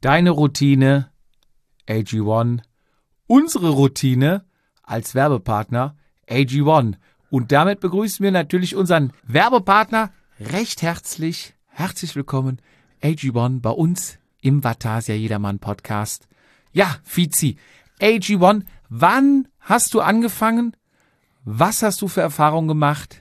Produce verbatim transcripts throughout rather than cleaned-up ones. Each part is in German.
Deine Routine, A G eins. Unsere Routine als Werbepartner, A G eins. Und damit begrüßen wir natürlich unseren Werbepartner recht herzlich. Herzlich willkommen, A G eins, bei uns im Vatasia Jedermann Podcast. Ja, Fizi, A G eins, wann hast du angefangen? Was hast du für Erfahrungen gemacht?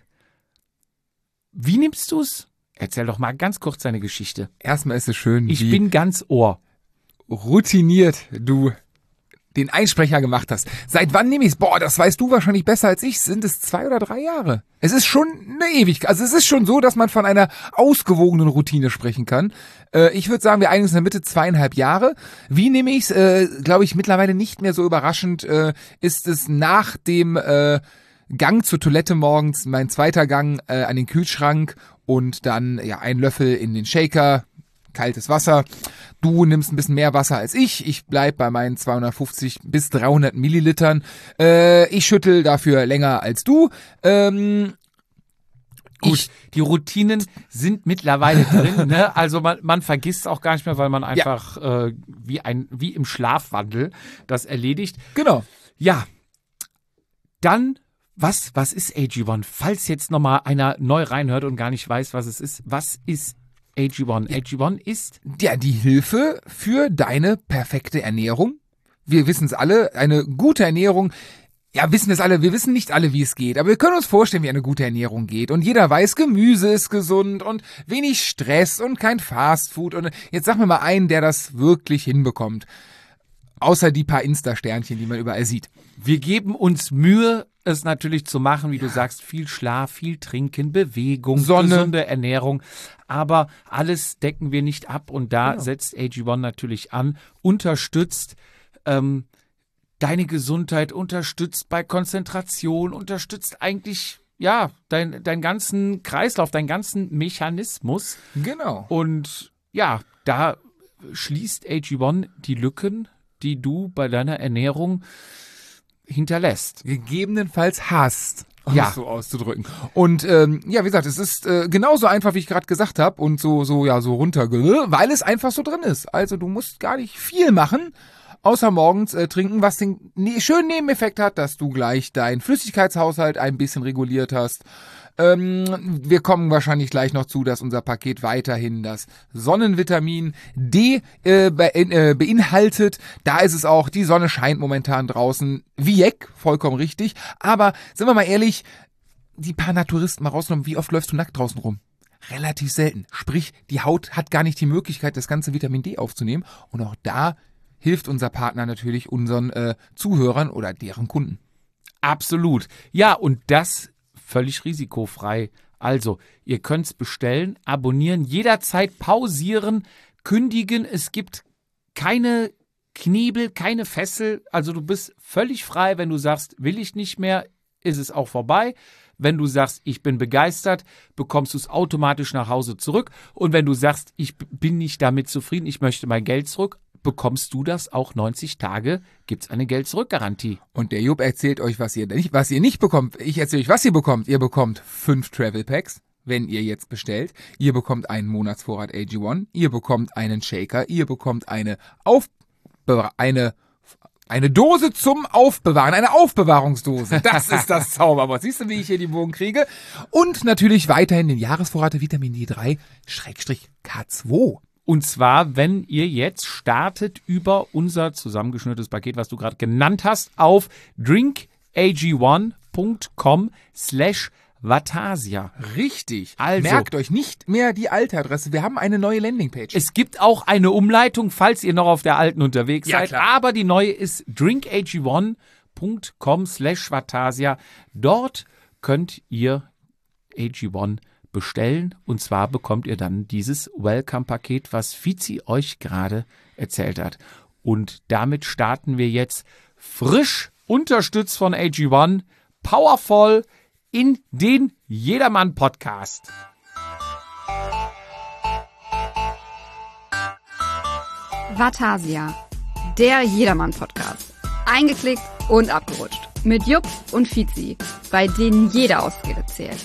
Wie nimmst du es? Erzähl doch mal ganz kurz deine Geschichte. Erstmal ist es schön, Ich wie bin ganz Ohr. routiniert du den Einsprecher gemacht hast. Seit wann nehme ich es? Boah, das weißt du wahrscheinlich besser als ich. Sind es zwei oder drei Jahre? Es ist schon eine Ewigkeit. Also es ist schon so, dass man von einer ausgewogenen Routine sprechen kann. Äh, ich würde sagen, wir einigen uns in der Mitte zweieinhalb Jahre. Wie nehme ich es? Äh, Glaube ich mittlerweile nicht mehr so überraschend. Äh, ist es nach dem äh, Gang zur Toilette morgens, mein zweiter Gang äh, an den Kühlschrank und dann ja ein Löffel in den Shaker, kaltes Wasser. Du nimmst ein bisschen mehr Wasser als ich. Ich bleib bei meinen zweihundertfünfzig bis dreihundert Millilitern. Äh, ich schüttel dafür länger als du. Ähm, Gut, ich, die Routinen sind mittlerweile drin, ne? Also man, man vergisst es auch gar nicht mehr, weil man einfach ja. äh, wie ein wie im Schlafwandel das erledigt. Genau. Ja, dann, was, was ist A G eins? Falls jetzt nochmal einer neu reinhört und gar nicht weiß, was es ist, was ist A G eins? A G eins ist ja die Hilfe für deine perfekte Ernährung. Wir wissen es alle, eine gute Ernährung. Ja, wissen es alle, wir wissen nicht alle, wie es geht, aber wir können uns vorstellen, wie eine gute Ernährung geht. Und jeder weiß, Gemüse ist gesund und wenig Stress und kein Fastfood. Und jetzt sag mir mal einen, der das wirklich hinbekommt. Außer die paar Insta-Sternchen, die man überall sieht. Wir geben uns Mühe, es natürlich zu machen, wie ja. du sagst, viel Schlaf, viel Trinken, Bewegung, Sonne, gesunde Ernährung. Aber alles decken wir nicht ab und da genau. setzt A G eins natürlich an, unterstützt ähm, deine Gesundheit, unterstützt bei Konzentration, unterstützt eigentlich ja dein, deinen ganzen Kreislauf, deinen ganzen Mechanismus. Genau. Und ja, da schließt A G eins die Lücken, die du bei deiner Ernährung hinterlässt. Gegebenenfalls hast, um ja. es so auszudrücken. Und ähm, ja, wie gesagt, es ist äh, genauso einfach, wie ich gerade gesagt habe und so so ja so runter, weil es einfach so drin ist. Also du musst gar nicht viel machen, außer morgens äh, trinken, was den ne- schönen Nebeneffekt hat, dass du gleich deinen Flüssigkeitshaushalt ein bisschen reguliert hast. Ähm, wir kommen wahrscheinlich gleich noch zu, dass unser Paket weiterhin das Sonnenvitamin D äh, be- äh, beinhaltet. Da ist es auch, die Sonne scheint momentan draußen wie Jeck, vollkommen richtig. Aber sind wir mal ehrlich, die paar Naturisten mal rausgenommen, wie oft läufst du nackt draußen rum? Relativ selten. Sprich, die Haut hat gar nicht die Möglichkeit, das ganze Vitamin D aufzunehmen. Und auch da hilft unser Partner natürlich unseren äh, Zuhörern oder deren Kunden. Absolut. Ja, und das völlig risikofrei. Also, ihr könnt es bestellen, abonnieren, jederzeit pausieren, kündigen. Es gibt keine Knebel, keine Fessel. Also du bist völlig frei. Wenn du sagst, will ich nicht mehr, ist es auch vorbei. Wenn du sagst, ich bin begeistert, bekommst du es automatisch nach Hause zurück. Und wenn du sagst, ich bin nicht damit zufrieden, ich möchte mein Geld zurück, bekommst du das auch neunzig Tage, gibt's eine Geld-Zurück-Garantie. Und der Jupp erzählt euch, was ihr nicht, was ihr nicht bekommt. Ich erzähle euch, was ihr bekommt. Ihr bekommt fünf Travel Packs, wenn ihr jetzt bestellt. Ihr bekommt einen Monatsvorrat A G eins. Ihr bekommt einen Shaker. Ihr bekommt eine Aufbewahr eine eine Dose zum Aufbewahren, eine Aufbewahrungsdose. Das ist das Zauberwort. Siehst du, wie ich hier die Bogen kriege? Und natürlich weiterhin den Jahresvorrat der Vitamin D drei K zwei. Und zwar, wenn ihr jetzt startet über unser zusammengeschnürtes Paket, was du gerade genannt hast, auf drinkag1.com slash Vatasia. Richtig. Also, merkt euch nicht mehr die alte Adresse. Wir haben eine neue Landingpage. Es gibt auch eine Umleitung, falls ihr noch auf der alten unterwegs ja, seid. Klar. Aber die neue ist drinkag1.com slash Vatasia. Dort könnt ihr A G eins bestellen. Und zwar bekommt ihr dann dieses Welcome-Paket, was Fizi euch gerade erzählt hat. Und damit starten wir jetzt frisch, unterstützt von A G eins, powervoll in den Jedermann-Podcast. Vatasia, der Jedermann-Podcast. Eingeklickt und abgerutscht. Mit Jupp und Fizi, bei denen jede Ausrede zählt.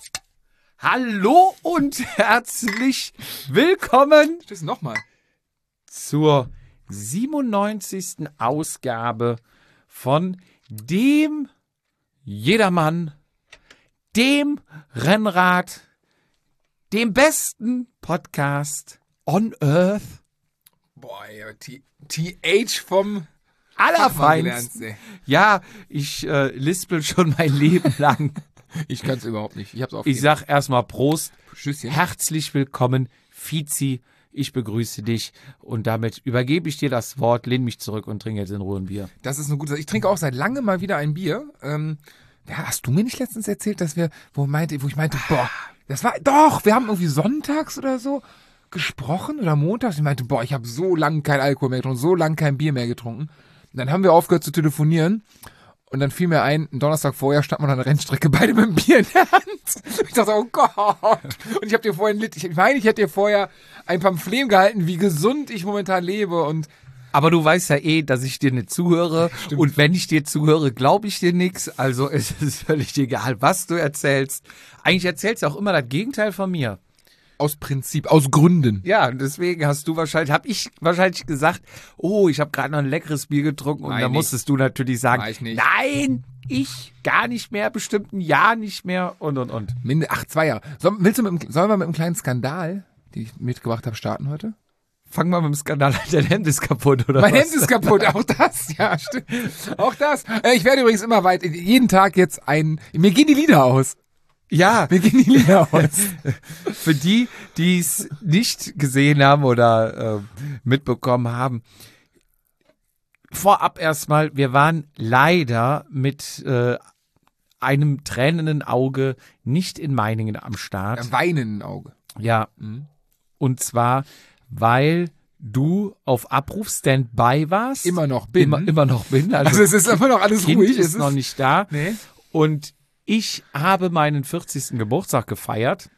Hallo und herzlich willkommen. Tschüss nochmal. zur siebenundneunzigsten Ausgabe von dem Jedermann, dem Rennrad, dem besten Podcast on Earth. Boah, ja, T- TH vom Allerfeinsten. Ja, ich äh, lispel schon mein Leben lang. Ich kann es überhaupt nicht. Ich hab's auf Ich sag erstmal Prost. Tschüsschen. Herzlich willkommen, Fizi. Ich begrüße dich und damit übergebe ich dir das Wort, lehn mich zurück und trinke jetzt in Ruhe ein Bier. Das ist eine gute Sache. Ich trinke auch seit langem mal wieder ein Bier. Ähm, ja, hast du mir nicht letztens erzählt, dass wir, wo, meinte, wo ich meinte, boah, das war, doch, wir haben irgendwie sonntags oder so gesprochen oder montags. Ich meinte, boah, ich habe so lange kein Alkohol mehr getrunken, so lange kein Bier mehr getrunken. Und dann haben wir aufgehört zu telefonieren. Und dann fiel mir ein, einen Donnerstag vorher stand man an der Rennstrecke, beide mit dem Bier in der Hand. Ich dachte, oh Gott. Und ich habe dir vorhin, ich meine, ich hätte dir vorher ein Pamphlet gehalten, wie gesund ich momentan lebe. Und Aber du weißt ja eh, dass ich dir nicht zuhöre. Stimmt. Und wenn ich dir zuhöre, glaube ich dir nichts. Also es ist völlig egal, was du erzählst. Eigentlich erzählst du auch immer das Gegenteil von mir. aus Prinzip, aus Gründen. Ja, und deswegen hast du wahrscheinlich, habe ich wahrscheinlich gesagt, oh, ich habe gerade noch ein leckeres Bier getrunken. Und Nein, dann nicht. musstest du natürlich sagen, War ich nicht. nein, ich gar nicht mehr, bestimmt ein Jahr nicht mehr und, und, und. Minde, ach, zwei Jahre. Soll, willst du mit, einem- sollen wir mit einem kleinen Skandal, den ich mitgebracht habe, starten heute? Fang mal mit dem Skandal an, dein Hemd ist kaputt, oder Mein was? Hemd ist kaputt, auch das, ja, stimmt. Auch das. Äh, Ich werde übrigens immer weit, jeden Tag jetzt ein, mir gehen die Lieder aus. Ja, Mir gehen die Lieder aus. für die, die es nicht gesehen haben oder äh, mitbekommen haben, vorab erstmal, wir waren leider mit äh, einem tränenden Auge nicht in Meiningen am Start. Ein Weinen im Auge. Ja, Mhm. und zwar, weil du auf Abruf Standby warst. Immer noch bin. Immer, immer noch bin. Also, Also es ist immer noch alles Kind ruhig. ist es noch nicht da. Nee. Und ich habe meinen vierzigsten Geburtstag gefeiert,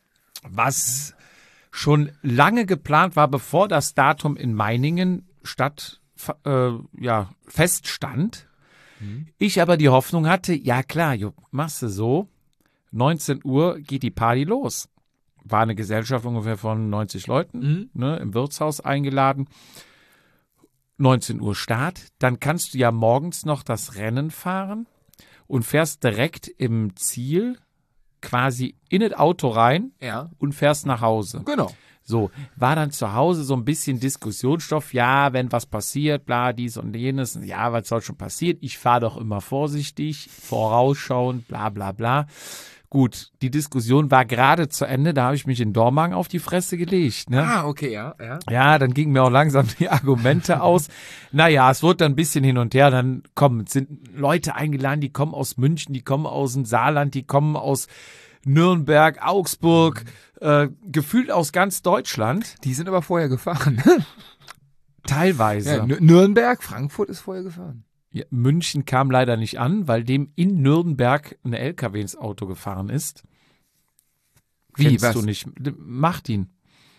was schon lange geplant war, bevor das Datum in Meiningen statt, äh, ja, feststand. Ich aber die Hoffnung hatte, ja klar, Jupp, machst du so, neunzehn Uhr geht die Party los. War eine Gesellschaft ungefähr von neunzig Leuten, Mhm. ne, im Wirtshaus eingeladen. neunzehn Uhr Start, dann kannst du ja morgens noch das Rennen fahren und fährst direkt im Ziel quasi in das Auto rein Ja. und fährst nach Hause. Genau. So, war dann zu Hause so ein bisschen Diskussionsstoff, ja, wenn was passiert, bla, dies und jenes, ja, was soll schon passieren? Ich fahre doch immer vorsichtig, vorausschauend, bla, bla, bla. Gut, die Diskussion war gerade zu Ende, da habe ich mich in Dormagen auf die Fresse gelegt, ne? Ah, okay, ja, ja. Ja, dann gingen mir auch langsam die Argumente aus. Naja, es wurde dann ein bisschen hin und her. Dann kommen, es sind Leute eingeladen, die kommen aus München, die kommen aus dem Saarland, die kommen aus Nürnberg, Augsburg, äh, gefühlt aus ganz Deutschland. Die sind aber vorher gefahren. Teilweise. Ja, N- Nürnberg, Frankfurt ist vorher gefahren. Ja, München kam leider nicht an, weil dem in Nürnberg ein L K W ins Auto gefahren ist. Wie, Kennst was? du nicht? Martin.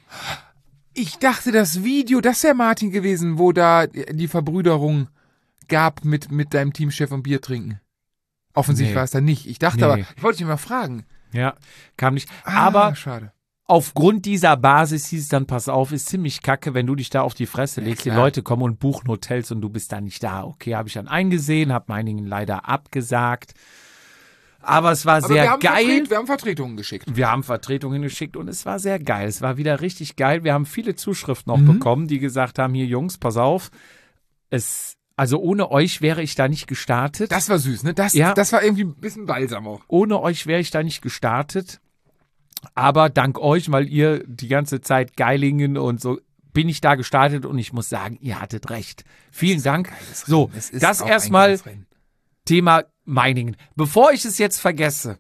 Ich dachte, das Video, das wäre Martin gewesen, wo da die Verbrüderung gab mit, mit deinem Teamchef und Bier trinken. Offensichtlich Nee. war es da nicht. Ich dachte Nee. aber, ich wollte dich mal fragen. Ja, kam nicht. Ah, Aber schade. aufgrund dieser Basis hieß es dann, pass auf, ist ziemlich kacke, wenn du dich da auf die Fresse legst. Die klar. Leute kommen und buchen Hotels und du bist da nicht da. Okay, habe ich dann eingesehen, habe meinigen leider abgesagt. Aber es war Aber sehr wir haben, geil. Vertret, wir haben Vertretungen geschickt. Wir haben Vertretungen geschickt und es war sehr geil. Es war wieder richtig geil. Wir haben viele Zuschriften noch Mhm. bekommen, die gesagt haben, hier Jungs, pass auf, es, also ohne euch wäre ich da nicht gestartet. Das war süß, ne? Das, Ja. das war irgendwie ein bisschen balsam auch. Ohne euch wäre ich da nicht gestartet. Aber dank euch, weil ihr die ganze Zeit Geilingen und so, bin ich da gestartet und ich muss sagen, ihr hattet recht. Vielen Dank. So, Es ist das auch ein erstmal geiles Rennen. Thema Meiningen. Bevor ich es jetzt vergesse,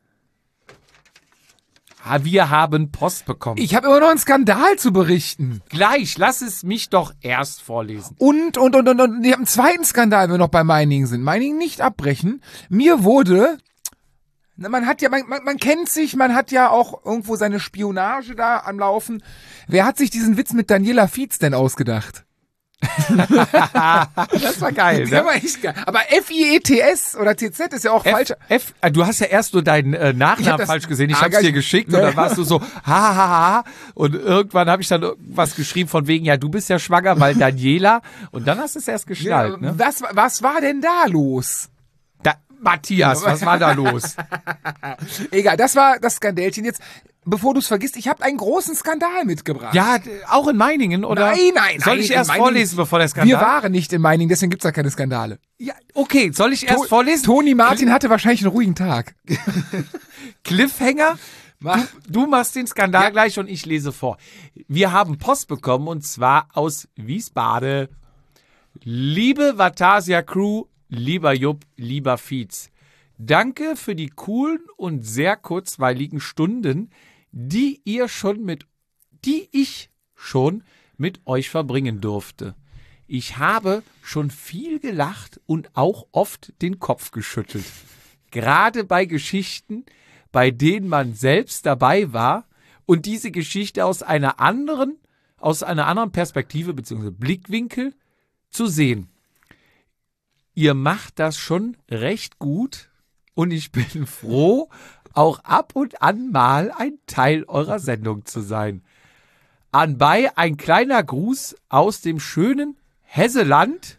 ha- wir haben Post bekommen. Ich habe immer noch einen Skandal zu berichten. Gleich, lass es mich doch erst vorlesen. Und, und, und, und, und, ich habe einen zweiten Skandal, wenn wir noch bei Meiningen sind. Meiningen nicht abbrechen. Mir wurde, na, man hat ja, man, man, man kennt sich, man hat ja auch irgendwo seine Spionage da am Laufen. Wer hat sich diesen Witz mit Daniela Fietz denn ausgedacht? Das war geil, Der ne? war echt geil. Aber F I E T S oder T Z ist ja auch falsch. F, F, du hast ja erst nur deinen äh, Ich hab Nachnamen das- falsch gesehen. Ich Ah, hab's geil. dir geschickt Ne. und dann warst du so, ha, ha, ha, ha. Und irgendwann habe ich dann was geschrieben von wegen, ja, du bist ja schwanger, weil Daniela. Und dann hast du es erst Ja, geschnallt, ne? was, was war denn da los? Da, Matthias, was war da los? Egal, das war das Skandälchen. Jetzt, bevor du es vergisst, ich habe einen großen Skandal mitgebracht. Ja, d- auch in Meiningen, oder? Nein, nein, Soll nein, ich in erst Meiningen- vorlesen, bevor der Skandal? Wir waren nicht in Meiningen, deswegen gibt's da keine Skandale. Ja, okay, soll ich erst To- vorlesen? Toni Martin hatte wahrscheinlich einen ruhigen Tag. Cliffhanger? Mach. Du machst den Skandal gleich und ich lese vor. Wir haben Post bekommen und zwar aus Wiesbaden. Liebe Vatasia Crew, lieber Jupp, lieber Fietz. Danke für die coolen und sehr kurzweiligen Stunden, die ihr schon mit, die ich schon mit euch verbringen durfte. Ich habe schon viel gelacht und auch oft den Kopf geschüttelt. Gerade bei Geschichten, bei denen man selbst dabei war und diese Geschichte aus einer anderen, aus einer anderen Perspektive bzw. Blickwinkel zu sehen. Ihr macht das schon recht gut und ich bin froh, auch ab und an mal ein Teil eurer Sendung zu sein. Anbei ein kleiner Gruß aus dem schönen Hesseland,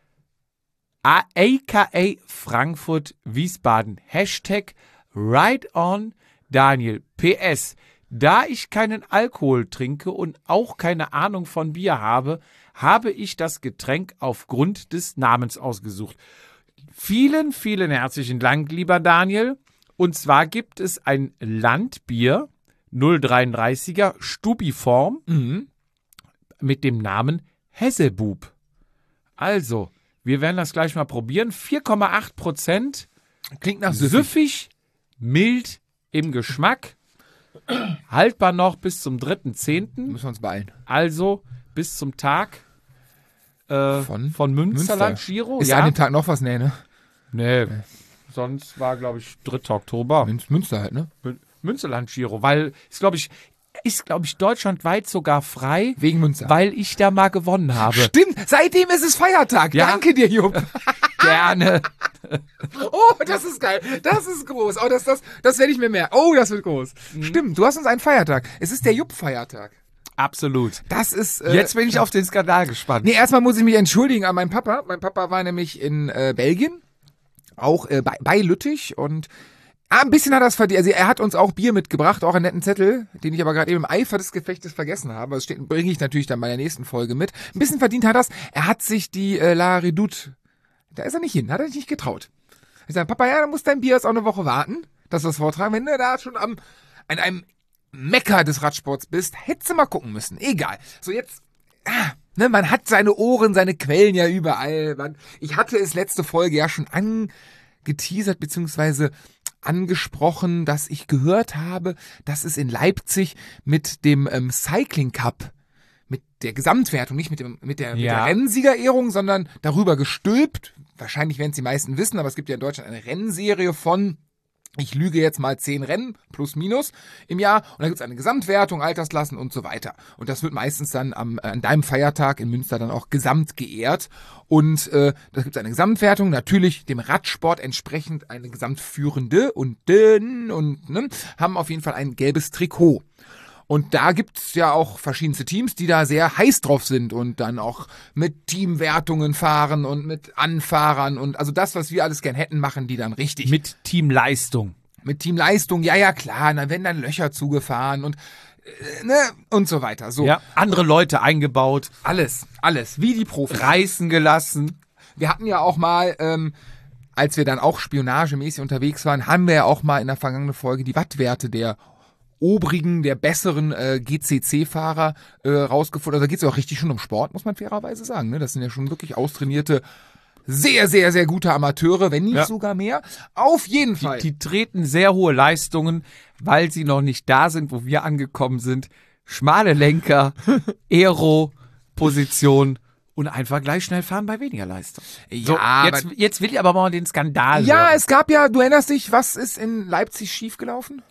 aka Frankfurt, Wiesbaden. Hashtag Right on Daniel. P S. Da ich keinen Alkohol trinke und auch keine Ahnung von Bier habe, habe ich das Getränk aufgrund des Namens ausgesucht. Vielen, vielen herzlichen Dank, lieber Daniel. Und zwar gibt es ein Landbier null dreiunddreißiger Stubiform mit dem Namen Hessebub. Also, wir werden das gleich mal probieren. vier Komma acht Prozent, Klingt nach Süffig. süffig, mild im Geschmack, haltbar noch bis zum dritten zehnten, Müssen wir uns beeilen. also bis zum Tag äh, Von von Münsterland, Münster. Giro. Ist ja? an dem Tag noch was? Nee, ne? Nee, sonst war, glaube ich, dritter Oktober. Mün- Münster halt, ne? Mün- Münsterland Giro, weil ist, glaube ich, ist, glaube ich, deutschlandweit sogar frei, Wegen Münster. weil ich da mal gewonnen habe. Stimmt, seitdem ist es Feiertag. Ja. Danke dir, Jupp. Gerne. Oh, das ist geil. Das ist groß. Oh, das, das, das werde ich mir merken. Oh, das wird groß. Stimmt, du hast uns einen Feiertag. Es ist der Jupp-Feiertag. Absolut. Das ist. Äh, Jetzt bin ich auf den Skandal gespannt. Nee, erstmal muss ich mich entschuldigen an meinen Papa. Mein Papa war nämlich in äh, Belgien, auch äh, bei, bei Lüttich und ah, ein bisschen hat er es verdient. Also er hat uns auch Bier mitgebracht, auch einen netten Zettel, den ich aber gerade eben im Eifer des Gefechtes vergessen habe. Das steht, bringe ich natürlich dann bei der nächsten Folge mit. Ein bisschen verdient hat er es. Er hat sich die äh, La Redoute, da ist er nicht hin, hat er sich nicht getraut. Ich sage, Papa, ja, dann muss dein Bier jetzt auch eine Woche warten, dass wir es vortragen. Wenn du da schon am, an einem Mecker des Radsports bist, hättest du mal gucken müssen. Egal. So jetzt, ah, ne, man hat seine Ohren, seine Quellen ja überall. Man, ich hatte es letzte Folge ja schon angeteasert, beziehungsweise angesprochen, dass ich gehört habe, dass es in Leipzig mit dem ähm, Cycling Cup, mit der Gesamtwertung, nicht mit, dem, mit, der, mit Ja. der Rennsiegerehrung, sondern darüber gestülpt. Wahrscheinlich werden es die meisten wissen, aber es gibt ja in Deutschland eine Rennserie von, ich lüge jetzt mal zehn Rennen, plus minus im Jahr. Und dann gibt es eine Gesamtwertung, Altersklassen und so weiter. Und das wird meistens dann am, an deinem Feiertag in Münster dann auch gesamt geehrt. Und äh, da gibt es eine Gesamtwertung, natürlich dem Radsport entsprechend eine Gesamtführende und den und ne, haben auf jeden Fall ein gelbes Trikot. Und da gibt's ja auch verschiedenste Teams, die da sehr heiß drauf sind und dann auch mit Teamwertungen fahren und mit Anfahrern und also das, was wir alles gern hätten, machen die dann richtig. Mit Teamleistung. Mit Teamleistung, ja, ja, klar, dann werden dann Löcher zugefahren und äh, ne, und so weiter. So, Ja, andere Leute eingebaut, alles, alles, wie die Profis. reißen gelassen. Wir hatten ja auch mal, ähm, als wir dann auch spionagemäßig unterwegs waren, haben wir ja auch mal in der vergangenen Folge die Wattwerte der obrigen, der besseren äh, G C C-Fahrer äh, rausgefunden. Also da geht es ja auch richtig schon um Sport, muss man fairerweise sagen. Ne? Das sind ja schon wirklich austrainierte, sehr, sehr, sehr gute Amateure, wenn nicht Ja. sogar mehr. Auf jeden Fall. Die treten sehr hohe Leistungen, weil sie noch nicht da sind, wo wir angekommen sind. Schmale Lenker, Aero, Position und einfach gleich schnell fahren bei weniger Leistung. So, Ja, jetzt, aber- jetzt will ich aber mal den Skandal ja, hören. es gab ja, du erinnerst dich, was ist in Leipzig schiefgelaufen?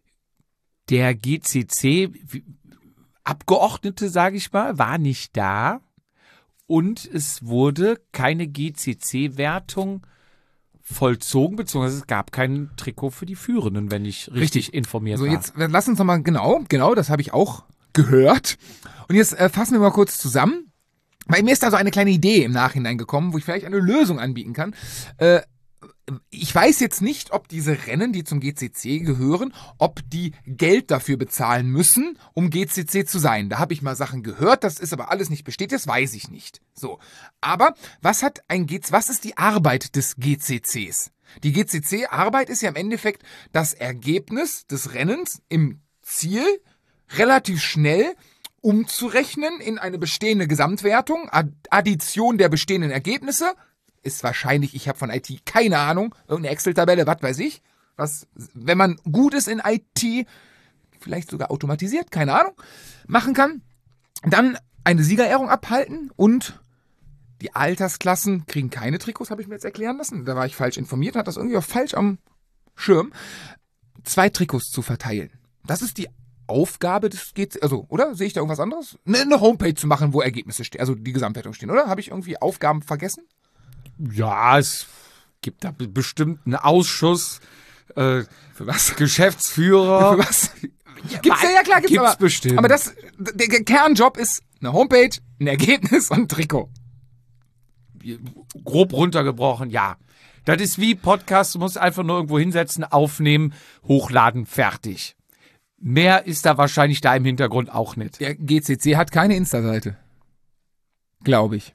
Der G C C-Abgeordnete, sage ich mal, war nicht da. und es wurde keine G C C-Wertung vollzogen, beziehungsweise es gab kein Trikot für die Führenden, wenn ich richtig, richtig. informiert so, war. Jetzt lass uns nochmal, genau, genau, das habe ich auch gehört. Und jetzt äh, fassen wir mal kurz zusammen, weil mir ist da so eine kleine Idee im Nachhinein gekommen, wo ich vielleicht eine Lösung anbieten kann. Äh, Ich weiß jetzt nicht, ob diese Rennen, die zum G C C gehören, ob die Geld dafür bezahlen müssen, um G C C zu sein. Da habe ich mal Sachen gehört, das ist aber alles nicht bestätigt, das weiß ich nicht. So, aber was hat ein G C C, was ist die Arbeit des G C Cs? Die G C C-Arbeit ist ja im Endeffekt das Ergebnis des Rennens im Ziel relativ schnell umzurechnen in eine bestehende Gesamtwertung, Addition der bestehenden Ergebnisse. Ist wahrscheinlich, ich habe von I T keine Ahnung, irgendeine Excel-Tabelle, was weiß ich, was, wenn man gut ist in I T, vielleicht sogar automatisiert, keine Ahnung, machen kann. Dann eine Siegerehrung abhalten und die Altersklassen kriegen keine Trikots, habe ich mir jetzt erklären lassen. Da war ich falsch informiert, hat das irgendwie auch falsch am Schirm. Zwei Trikots zu verteilen. Das ist die Aufgabe des G C C, also, oder? Sehe ich da irgendwas anderes? Eine, eine Homepage zu machen, wo Ergebnisse stehen, also die Gesamtwertung stehen, oder? Habe ich irgendwie Aufgaben vergessen? Ja, es gibt da bestimmt einen Ausschuss, äh, für was? Geschäftsführer. Für was? Ja, gibt's ja, ja klar, gibt's, gibt's aber, bestimmt. Aber das, der Kernjob ist eine Homepage, ein Ergebnis und ein Trikot. Grob runtergebrochen, ja. Das ist wie Podcast, du musst einfach nur irgendwo hinsetzen, aufnehmen, hochladen, fertig. Mehr ist da wahrscheinlich da im Hintergrund auch nicht. Der G C C hat keine Insta-Seite. Glaube ich.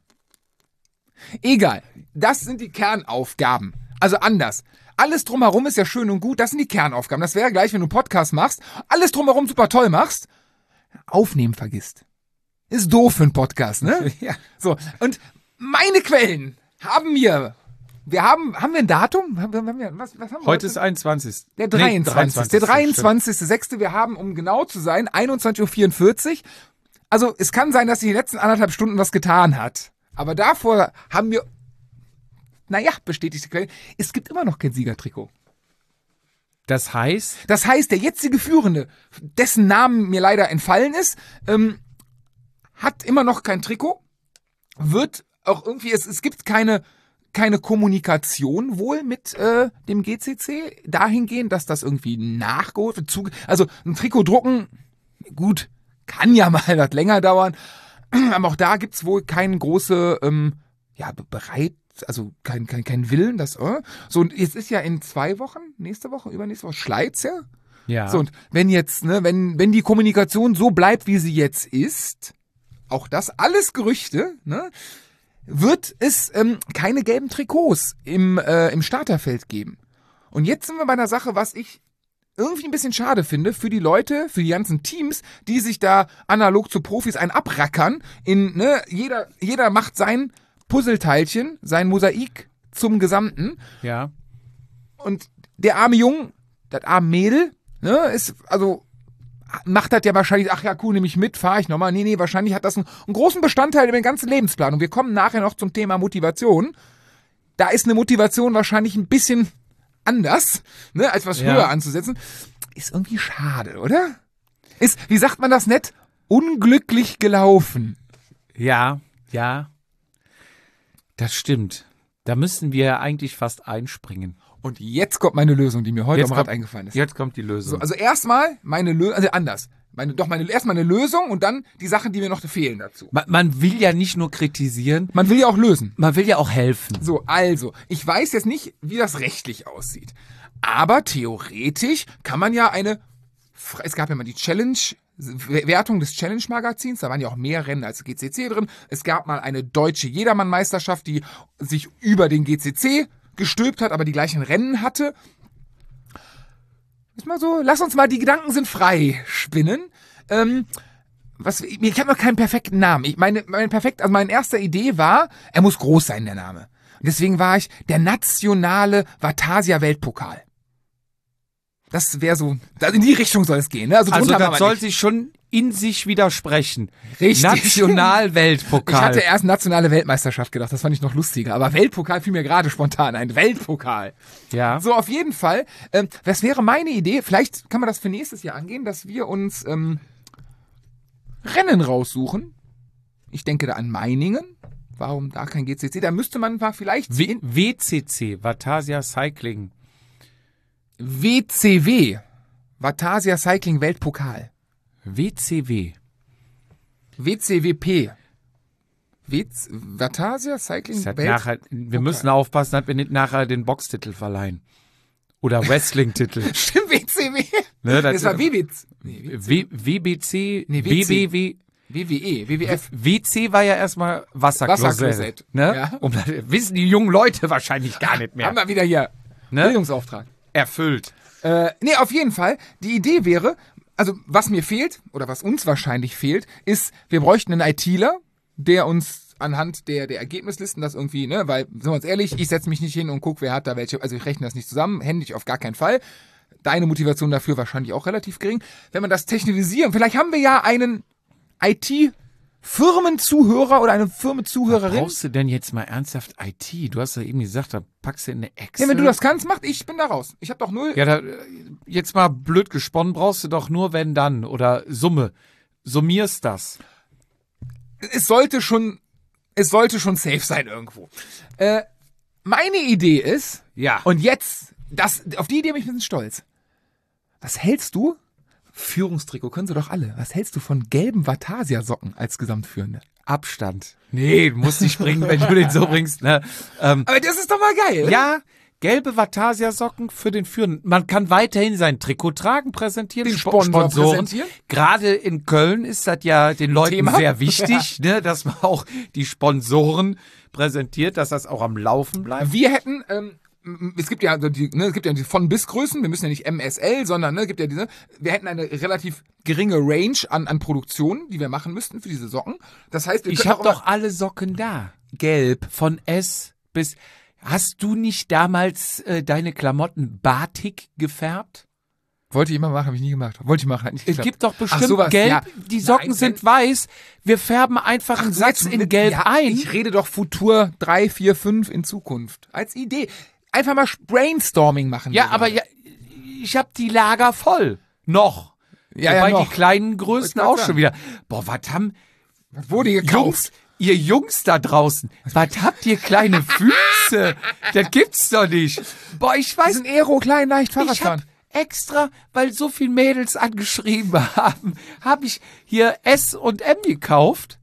Egal. Das sind die Kernaufgaben. Also anders. Alles drumherum ist ja schön und gut. Das sind die Kernaufgaben. Das wäre gleich, wenn du einen Podcast machst, alles drumherum super toll machst, aufnehmen vergisst. Ist doof für einen Podcast, ne? Ja. So. Und meine Quellen haben mir, wir haben, haben wir ein Datum? Haben wir, haben wir, was, was haben wir heute? Heute ist einundzwanzigster Der dreiundzwanzigste Der dreiundzwanzigste sechste Wir haben, um genau zu sein, einundzwanzig Uhr vierundvierzig. Also, es kann sein, dass sich die letzten anderthalb Stunden was getan hat. Aber davor haben wir, naja, bestätigte Quelle, es gibt immer noch kein Siegertrikot. Das heißt? Das heißt, der jetzige Führende, dessen Namen mir leider entfallen ist, ähm, hat immer noch kein Trikot, wird auch irgendwie, es, es gibt keine, keine Kommunikation wohl mit äh, dem G C C dahingehend, dass das irgendwie nachgeholt wird. Also ein Trikot drucken, gut, kann ja mal was länger dauern. Aber auch da gibt's wohl keine große, ähm, ja, bereit, also kein, kein, kein Willen, das, äh. So, und jetzt ist ja in zwei Wochen, nächste Woche, übernächste Woche, Schleiz, ja? Ja. So, und wenn jetzt, ne, wenn, wenn die Kommunikation so bleibt, wie sie jetzt ist, auch das alles Gerüchte, ne, wird es ähm, keine gelben Trikots im, äh, im Starterfeld geben. Und jetzt sind wir bei einer Sache, was ich irgendwie ein bisschen schade finde für die Leute, für die ganzen Teams, die sich da analog zu Profis einen abrackern. In, ne, jeder, jeder macht sein Puzzleteilchen, sein Mosaik zum Gesamten. Ja. Und der arme Jung, das arme Mädel, ne, ist, also, macht das ja wahrscheinlich, ach ja, cool, nehme ich mit, fahre ich nochmal. Nee, nee, wahrscheinlich hat das einen, einen großen Bestandteil in den ganzen Lebensplan. Und wir kommen nachher noch zum Thema Motivation. Da ist eine Motivation wahrscheinlich ein bisschen anders, ne, als was ja. höher anzusetzen. Ist irgendwie schade, oder? Ist, wie sagt man das nett? Unglücklich gelaufen. Ja, ja. Das stimmt. Da müssen wir eigentlich fast einspringen. Und jetzt kommt meine Lösung, die mir heute jetzt am kommt, Rad eingefallen ist. Jetzt kommt die Lösung. So, also erstmal meine Lösung, also anders. Meine, doch meine, erstmal eine Lösung und dann die Sachen, die mir noch fehlen dazu. Man, man will ja nicht nur kritisieren. Man will ja auch lösen. Man will ja auch helfen. So, also, ich weiß jetzt nicht, wie das rechtlich aussieht. Aber theoretisch kann man ja eine, es gab ja mal die Challenge, Wertung des Challenge-Magazins, da waren ja auch mehr Rennen als G C C drin. Es gab mal eine deutsche Jedermann-Meisterschaft, die sich über den G C C gestülpt hat, aber die gleichen Rennen hatte. Ist mal so, lass uns mal, die Gedanken sind frei spinnen. Ähm, was, ich habe noch keinen perfekten Namen. Ich meine, mein perfekt, also meine erste Idee war, er muss groß sein, der Name. Und deswegen war ich der nationale Vatasia-Weltpokal. Das wäre so, in die Richtung soll es gehen. Ne? Also, also das soll sich schon in sich widersprechen. Richtig. National-Weltpokal. Ich hatte erst nationale Weltmeisterschaft gedacht, das fand ich noch lustiger. Aber Weltpokal fiel mir gerade spontan ein. Weltpokal. Ja. So, auf jeden Fall. Ähm, das wäre meine Idee. Vielleicht kann man das für nächstes Jahr angehen, dass wir uns ähm, Rennen raussuchen. Ich denke da an Meiningen. Warum da kein G C C? Da müsste man mal vielleicht W- WCC, Vatasia Cycling. W C W, Vatasia Cycling Weltpokal. W C W. W C W P. W- Vatasia Cycling Das hat Welt. nachher, wir müssen aufpassen, dass wir nicht nachher den Boxtitel verleihen. Oder Wrestling-Titel. Stimmt, W C W. Ne, Das war W W C. Nee, W- WBC, Nee, W C. W B W. W W E, W W F. W C war ja erstmal Wasserklosett. Wasserklosett, Ne? ja. Und das wissen die jungen Leute wahrscheinlich gar nicht mehr. Haben wir wieder hier Ne? Bildungsauftrag. Erfüllt. Äh, nee, auf jeden Fall. Die Idee wäre, also was mir fehlt, oder was uns wahrscheinlich fehlt, ist, wir bräuchten einen ITler, der uns anhand der, der Ergebnislisten das irgendwie, ne, weil, sind wir uns ehrlich, ich setze mich nicht hin und gucke, wer hat da welche, also ich rechne das nicht zusammen, händisch auf gar keinen Fall. Deine Motivation dafür wahrscheinlich auch relativ gering. Wenn man das technisieren, vielleicht haben wir ja einen I T-Firmenzuhörer oder eine Firmenzuhörerin. Brauchst du denn jetzt mal ernsthaft I T? Du hast ja eben gesagt, da packst du in eine Excel. Ja, wenn du das kannst, mach ich, bin da raus. Ich habe doch null. Ja, da, jetzt mal blöd gesponnen, brauchst du doch nur wenn dann oder Summe. Summierst das. Es sollte schon, es sollte schon safe sein irgendwo. Äh, meine Idee ist, Ja. und jetzt, das, auf die Idee bin ich ein bisschen stolz. Was hältst du? Führungstrikot können sie doch alle. Was hältst du von gelben Vatasia-Socken als Gesamtführende? Abstand. Nee, du musst nicht springen, wenn du den so bringst. Ne? Ähm, Aber das ist doch mal geil. ja, gelbe Vatasia-Socken für den Führenden. Man kann weiterhin sein Trikot tragen, präsentieren, Den Sp- Sponsor präsentieren. Gerade in Köln ist das ja den Leuten Thema. sehr wichtig, ne, dass man auch die Sponsoren präsentiert, dass das auch am Laufen bleibt. Wir hätten, ähm, m- es gibt ja so die, ne, es gibt ja die von bis Größen, wir müssen ja nicht M S L, sondern ne, es gibt ja diese, wir hätten eine relativ geringe Range an, an Produktionen, die wir machen müssten für diese Socken. Das heißt, wir Ich können habe auch immer- doch alle Socken da. Gelb. Von S bis... Hast du nicht damals äh, deine Klamotten Batik gefärbt? Wollte ich immer machen, habe ich nie gemacht. Wollte ich machen, hat nicht Es geklappt. gibt doch bestimmt sowas, Gelb. ja. Die Socken Nein, sind wenn- weiß. Wir färben einfach einen so, Satz jetzt in mit- Gelb ja, ein. Ich rede doch Futur drei, vier, fünf in Zukunft. Als Idee. Einfach mal Brainstorming machen. Ja, wir aber gerade. ja, ich habe die Lager voll. Noch. Ja, ja, Wobei noch. die kleinen Größen Wollte auch ich grad schon wieder. Boah, was haben Was wurde gekauft? Jungs, ihr Jungs da draußen, was habt ihr kleine Füße? Das gibt's doch nicht. Boah, ich Die weiß, sind Aero, klein, leicht, ich hab Fahrradfahren. extra, weil so viele Mädels angeschrieben haben, habe ich hier S und M gekauft.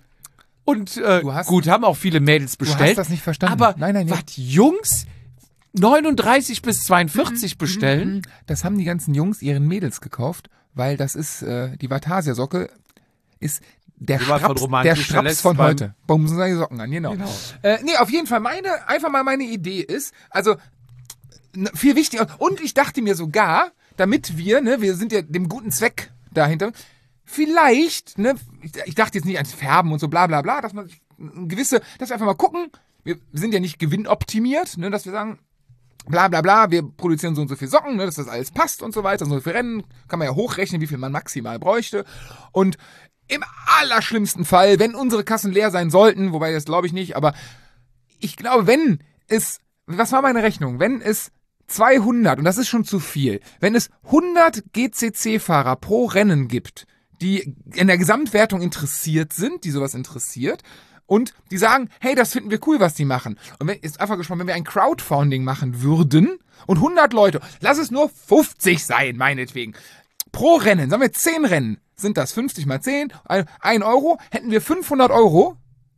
Und äh, Du hast- gut, haben auch viele Mädels bestellt. das nicht verstanden. Aber Nein, nein, nein. was Jungs neununddreißig bis zweiundvierzig bestellen? Das haben die ganzen Jungs ihren Mädels gekauft, weil das ist, äh, die Vatasia-Socke ist der So was von Straps, der romantisch Straps verletzt von beim- heute. Bumsen seine Socken an, genau. Genau. Äh, nee, auf jeden Fall meine, einfach mal meine Idee ist, also n- viel wichtiger, und ich dachte mir sogar, damit wir, ne, wir sind ja dem guten Zweck dahinter, vielleicht, ne, ich, ich dachte jetzt nicht ans Färben und so bla bla bla, dass man sich ein gewisse, dass wir einfach mal gucken, wir sind ja nicht gewinnoptimiert, ne, dass wir sagen, bla bla bla, wir produzieren so und so viel Socken, ne, dass das alles passt und so weiter, so viel Rennen, kann man ja hochrechnen, wie viel man maximal bräuchte. Und im allerschlimmsten Fall, wenn unsere Kassen leer sein sollten, wobei das glaube ich nicht, aber ich glaube, wenn es, was war meine Rechnung, wenn es zweihundert, und das ist schon zu viel, wenn es hundert G C C-Fahrer pro Rennen gibt, die in der Gesamtwertung interessiert sind, die sowas interessiert, und die sagen, hey, das finden wir cool, was die machen. Und wenn, ist einfach gesprochen, wenn wir ein Crowdfunding machen würden und hundert Leute, lass es nur fünfzig sein, meinetwegen, pro Rennen, sagen wir zehn Rennen, sind das fünfzig mal zehn, ein Euro, hätten wir fünfhundert Euro.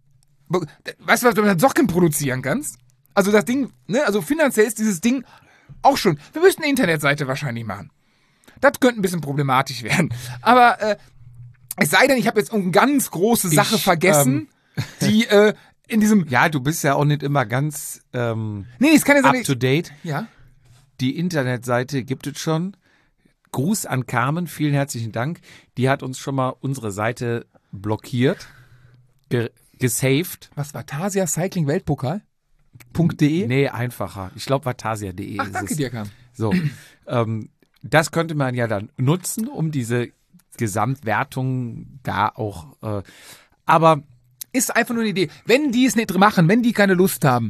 Weißt du, was du mit Socken produzieren kannst? Also das Ding, ne, also finanziell ist dieses Ding auch schon, wir müssten eine Internetseite wahrscheinlich machen. Das könnte ein bisschen problematisch werden. Aber äh, es sei denn, ich habe jetzt eine ganz große Sache Ich, vergessen, die äh, in diesem, Ja, du bist ja auch nicht immer ganz ähm, nee, es kann ja up sein, to date. ja, Die Internetseite gibt es schon. Gruß an Carmen, vielen herzlichen Dank. Die hat uns schon mal unsere Seite blockiert, ge gesaved. was war Tasia Cycling Weltpokal? .de? Nee, einfacher. Ich glaube, vatasia punkt de Ach, ist danke es. dir, Kam. So, ähm, das könnte man ja dann nutzen, um diese Gesamtwertung da auch. Äh, aber Ist einfach nur eine Idee. Wenn die es nicht machen, wenn die keine Lust haben.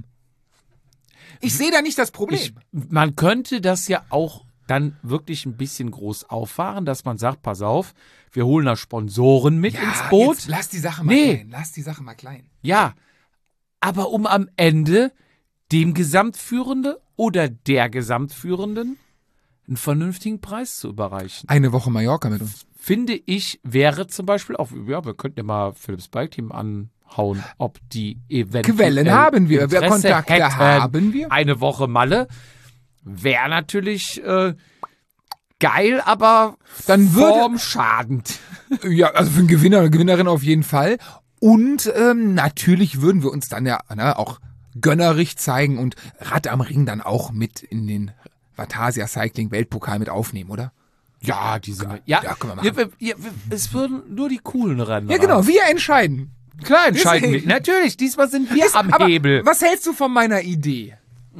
Ich sehe da nicht das Problem. ich, man könnte das ja auch dann wirklich ein bisschen groß auffahren, dass man sagt, pass auf, wir holen da Sponsoren mit ins Boot. Jetzt lass die Sache mal Nee. klein. Lass die Sache mal klein. Ja, aber um am Ende dem Gesamtführende oder der Gesamtführenden einen vernünftigen Preis zu überreichen. Eine Woche Mallorca mit uns. Finde ich, wäre zum Beispiel auch, ja, wir könnten ja mal Philips Bike Team anhauen, ob die eventuell Quellen haben wir, Interesse Kontakte hätten. haben wir. Eine Woche Malle wäre natürlich äh, geil, aber Dann würde- formschadend. Ja, also für einen Gewinner oder Gewinnerin auf jeden Fall. Und ähm, natürlich würden wir uns dann ja ne, auch gönnerig zeigen und Rad am Ring dann auch mit in den Vatasia Cycling Weltpokal mit aufnehmen, oder? Ja, diese. Ja, ja, können wir machen. wir, wir, wir, es würden nur die coolen Rennen. Ja, genau, wir entscheiden. Klar entscheiden wir. Deswegen. Natürlich, diesmal sind wir Ist- am aber Hebel. Was hältst du von meiner Idee?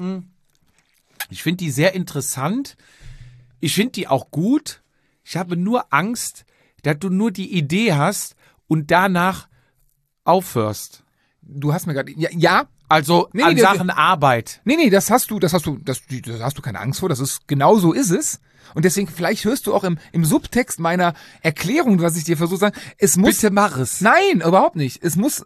Ich finde die sehr interessant. Ich finde die auch gut. Ich habe nur Angst, dass du nur die Idee hast und danach aufhörst. Du hast mir gerade ja, ja, Also Nee, an nee, Sachen Arbeit. nee, nee, das hast du, das hast du, das, das hast du keine Angst vor, das ist genau so ist es. Und deswegen vielleicht hörst du auch im, im Subtext meiner Erklärung, was ich dir versuche zu sagen, es muss Bitte mach es. Nein, überhaupt nicht. Es muss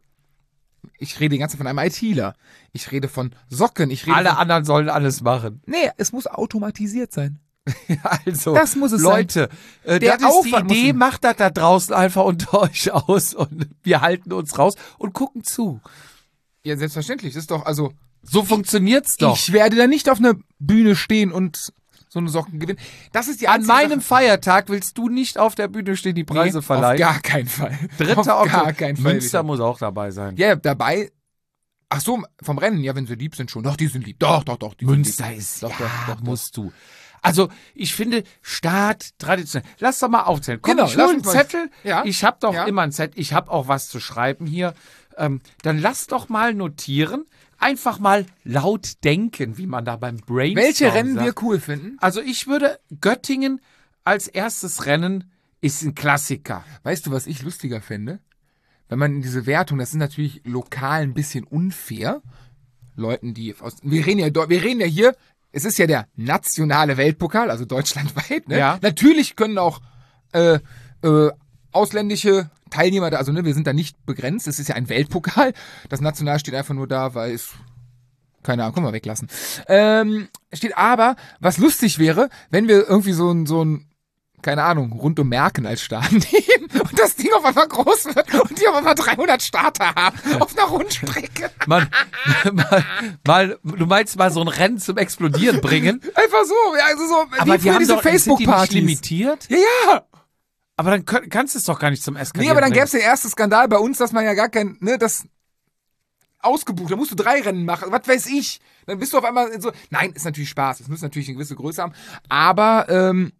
ich rede die ganze Zeit von einem ITler. Ich rede von Socken, ich rede Alle von, anderen sollen alles machen. Nee, es muss automatisiert sein. Also, Das muss es Leute, äh, Der das ist die Aufwand muss Idee, sein. macht das da draußen einfach unter euch aus und wir halten uns raus und gucken zu. Ja, selbstverständlich, das ist doch also So funktioniert's doch. ich werde da nicht auf einer Bühne stehen und so eine Socken gewinnen. Das ist die An einzige meinem Sache- Feiertag willst du nicht auf der Bühne stehen, die Preise Nee, verleihen. Auf gar keinen Fall. Dritter auf gar Oktober. keinen Fall. Münster muss auch dabei sein. Ja, dabei. Ach so, vom Rennen, ja, wenn sie lieb sind schon. Doch, die sind lieb. Doch, doch, doch. Die Münster sind lieb. ist, Doch, ja, doch, doch, doch. musst du. Also, ich finde, Start traditionell. Lass doch mal aufzählen. Komm, Genau, ich lass hol einen uns mal- Zettel. Ja. Ich habe doch Ja. immer einen Zettel. Ich habe auch was zu schreiben hier. Ähm, dann lass doch mal notieren. Einfach mal laut denken, wie man da beim Brainstorm Welche Rennen sagt. wir cool finden? Also, ich würde Göttingen als erstes Rennen ist ein Klassiker. Weißt du, was ich lustiger fände? Wenn man in diese Wertung, das ist natürlich lokal ein bisschen unfair. Leuten, die aus, wir reden ja, dort- wir reden ja hier, es ist ja der nationale Weltpokal, also deutschlandweit, ne? Ja. Natürlich können auch, äh, äh, ausländische Teilnehmer da, also ne, wir sind da nicht begrenzt, es ist ja ein Weltpokal. Das National steht einfach nur da, weil es, keine Ahnung, können wir weglassen. Ähm, steht aber, was lustig wäre, wenn wir irgendwie so ein, so ein, keine Ahnung, rund um Merken als Start nehmen und das Ding auf einmal groß wird und die auf einmal dreihundert Starter haben auf einer Rundstrecke. Man, mal, mal, du meinst mal so ein Rennen zum Explodieren bringen? Einfach so, ja, also so, Aber wie die früher haben diese doch, sind die nicht Facebook-Partys. limitiert? Ja, ja. Aber dann könnt, kannst du es doch gar nicht zum Eskalieren Nee, aber dann bringen. gäbe es den ersten Skandal bei uns, dass man ja gar kein, ne, das ausgebucht, da musst du drei Rennen machen, was weiß ich. Dann bist du auf einmal so, nein, ist natürlich Spaß, es muss natürlich eine gewisse Größe haben, aber, ähm,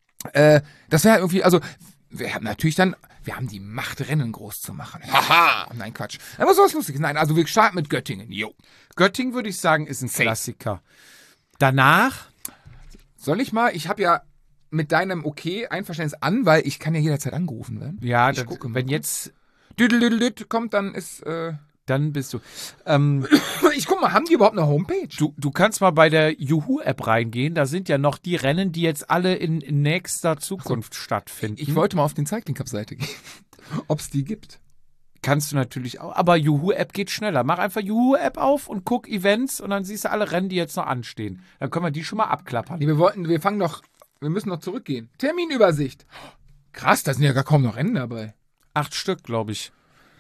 äh, das wäre halt irgendwie, also, wir haben natürlich dann, wir haben die Macht, Rennen groß zu machen. Haha. Nein, Quatsch. Aber sowas Lustiges. Nein, also wir starten mit Göttingen. Jo. Göttingen, würde ich sagen, ist ein Klassiker. Danach, Soll ich mal, ich habe ja mit deinem Okay Einverständnis an, weil ich kann ja jederzeit angerufen werden. ja, ich das, gucke mal. wenn jetzt, Düdelüdelüt kommt, dann ist, äh, dann bist du. Ähm, ich guck mal, haben die überhaupt eine Homepage? du, du kannst mal bei der Juhu-App reingehen. Da sind ja noch die Rennen, die jetzt alle in, in nächster Zukunft stattfinden. Ich wollte mal auf den Cycling Cup Seite gehen, ob es die gibt. Kannst du natürlich auch. Aber Juhu-App geht schneller. Mach einfach Juhu-App auf und guck Events und dann siehst du alle Rennen, die jetzt noch anstehen. Dann können wir die schon mal abklappern. Nee, wir wollten, wir fangen doch, wir müssen noch zurückgehen. Terminübersicht. Krass, da sind ja gar kaum noch Rennen dabei. Acht Stück, glaube ich.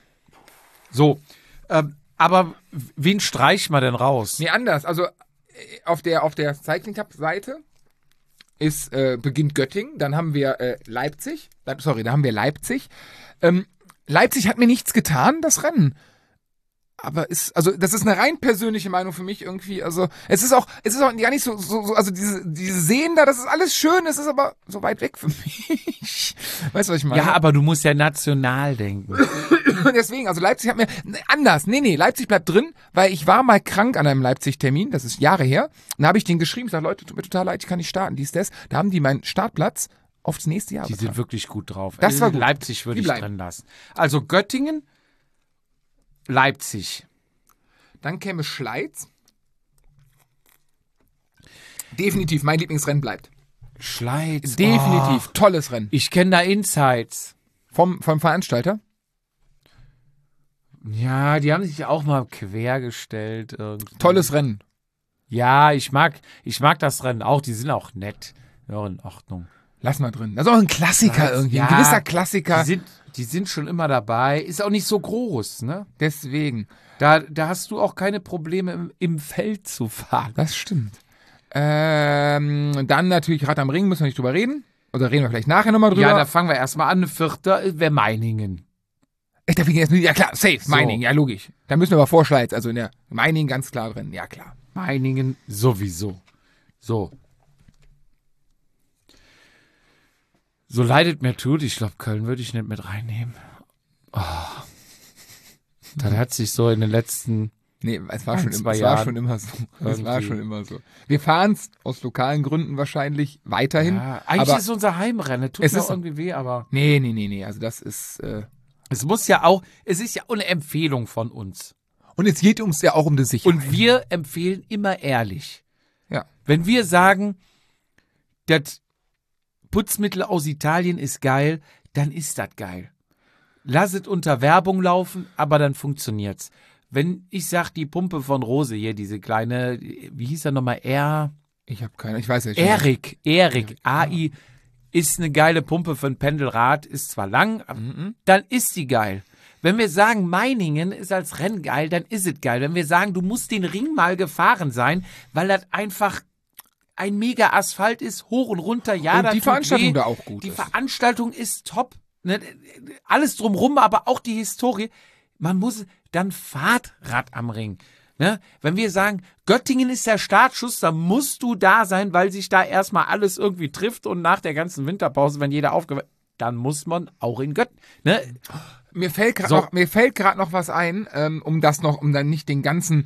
So. Ähm, aber wen streichen wir denn raus? Nee, anders. Also äh, auf der, auf der Cycling Cup Seite ist, äh, beginnt Göttingen, dann haben wir äh, Leipzig, äh, sorry, da haben wir Leipzig. Ähm, Leipzig hat mir nichts getan, das Rennen. Aber ist, also das ist eine rein persönliche Meinung für mich irgendwie. Also es ist auch, es ist auch gar nicht so, so, so also diese, diese Seen da, das ist alles schön, es ist aber so weit weg für mich. Weißt du, was ich meine? Ja, aber du musst ja national denken. Deswegen, also Leipzig hat mir, nee, anders, nee, nee, Leipzig bleibt drin, weil ich war mal krank an einem Leipzig-Termin, das ist Jahre her. Dann habe ich denen geschrieben, ich sage, Leute, tut mir total leid, ich kann nicht starten, dies, das. Da haben die meinen Startplatz aufs nächste Jahr Die sind betragen. wirklich gut drauf. Das war gut. Leipzig würde Die ich bleiben. drin lassen. Also Göttingen, Leipzig. Dann käme Schleiz. Definitiv, mein Lieblingsrennen bleibt. Schleiz. Definitiv, Oh, tolles Rennen. ich kenne da Insights. Vom, vom Veranstalter. Ja, die haben sich auch mal quergestellt. Irgendwie. Tolles Rennen. Ja, ich mag, ich mag das Rennen auch. Die sind auch nett. Ja, in Ordnung. Lass mal drin. Das ist auch ein Klassiker Lass- irgendwie. ja, Ein gewisser Klassiker. Die sind, die sind schon immer dabei. Ist auch nicht so groß, ne? Deswegen. Da, da hast du auch keine Probleme im, im Feld zu fahren. Das stimmt. Ähm, dann natürlich Rad am Ring, müssen wir nicht drüber reden. Oder reden wir vielleicht nachher nochmal drüber. Ja, da fangen wir erstmal an. Vierter wäre Meiningen. Echt, da fing jetzt mit, ja klar, safe, So. Mining, ja logisch. Da müssen wir aber Vorschleiz, also in der Mining ganz klar drin, ja klar. Meiningen sowieso. So. So leidet mir tut, ich glaube, Köln würde ich nicht mit reinnehmen. Oh. Das hat sich so in den letzten... Nee, es war, Ein, schon, im, zwei es war Jahren schon immer so. Es war irgendwie. schon immer so. Wir fahren es aus lokalen Gründen wahrscheinlich weiterhin. Ja, eigentlich aber ist es unser Heimrennen. Tut es mir ist- auch irgendwie weh, aber... nee, nee, nee, nee. Also das ist. Äh, Es muss ja auch... Es ist ja auch eine Empfehlung von uns. und es geht uns ja auch um die Sicherheit. Und wir empfehlen immer ehrlich. Ja. Wenn wir sagen, das Putzmittel aus Italien ist geil, dann ist das geil. Lass es unter Werbung laufen, aber dann funktioniert's. Wenn ich sag, die Pumpe von Rose hier, diese kleine, wie hieß er nochmal, R... Ich habe keine, ich weiß ja nicht. Erik, Erik, A I, ist eine geile Pumpe für ein Pendelrad, ist zwar lang, aber dann ist die geil. Wenn wir sagen, Meiningen ist als Rennen geil, dann ist es geil. Wenn wir sagen, du musst den Ring mal gefahren sein, weil das einfach ein mega Asphalt ist, hoch und runter, ja, Und das die tut Veranstaltung weh. da auch gut Die ist. Veranstaltung ist top. Ne? Alles drumrum, aber auch die Historie. Man muss dann Fahrrad am Ring. Ne? Wenn wir sagen, Göttingen ist der Startschuss, dann musst du da sein, weil sich da erstmal alles irgendwie trifft und nach der ganzen Winterpause, wenn jeder aufgewacht, dann muss man auch in Göttingen. Ne? Mir fällt gerade So. noch, mir fällt gerade noch was ein, ähm, um das noch, um dann nicht den ganzen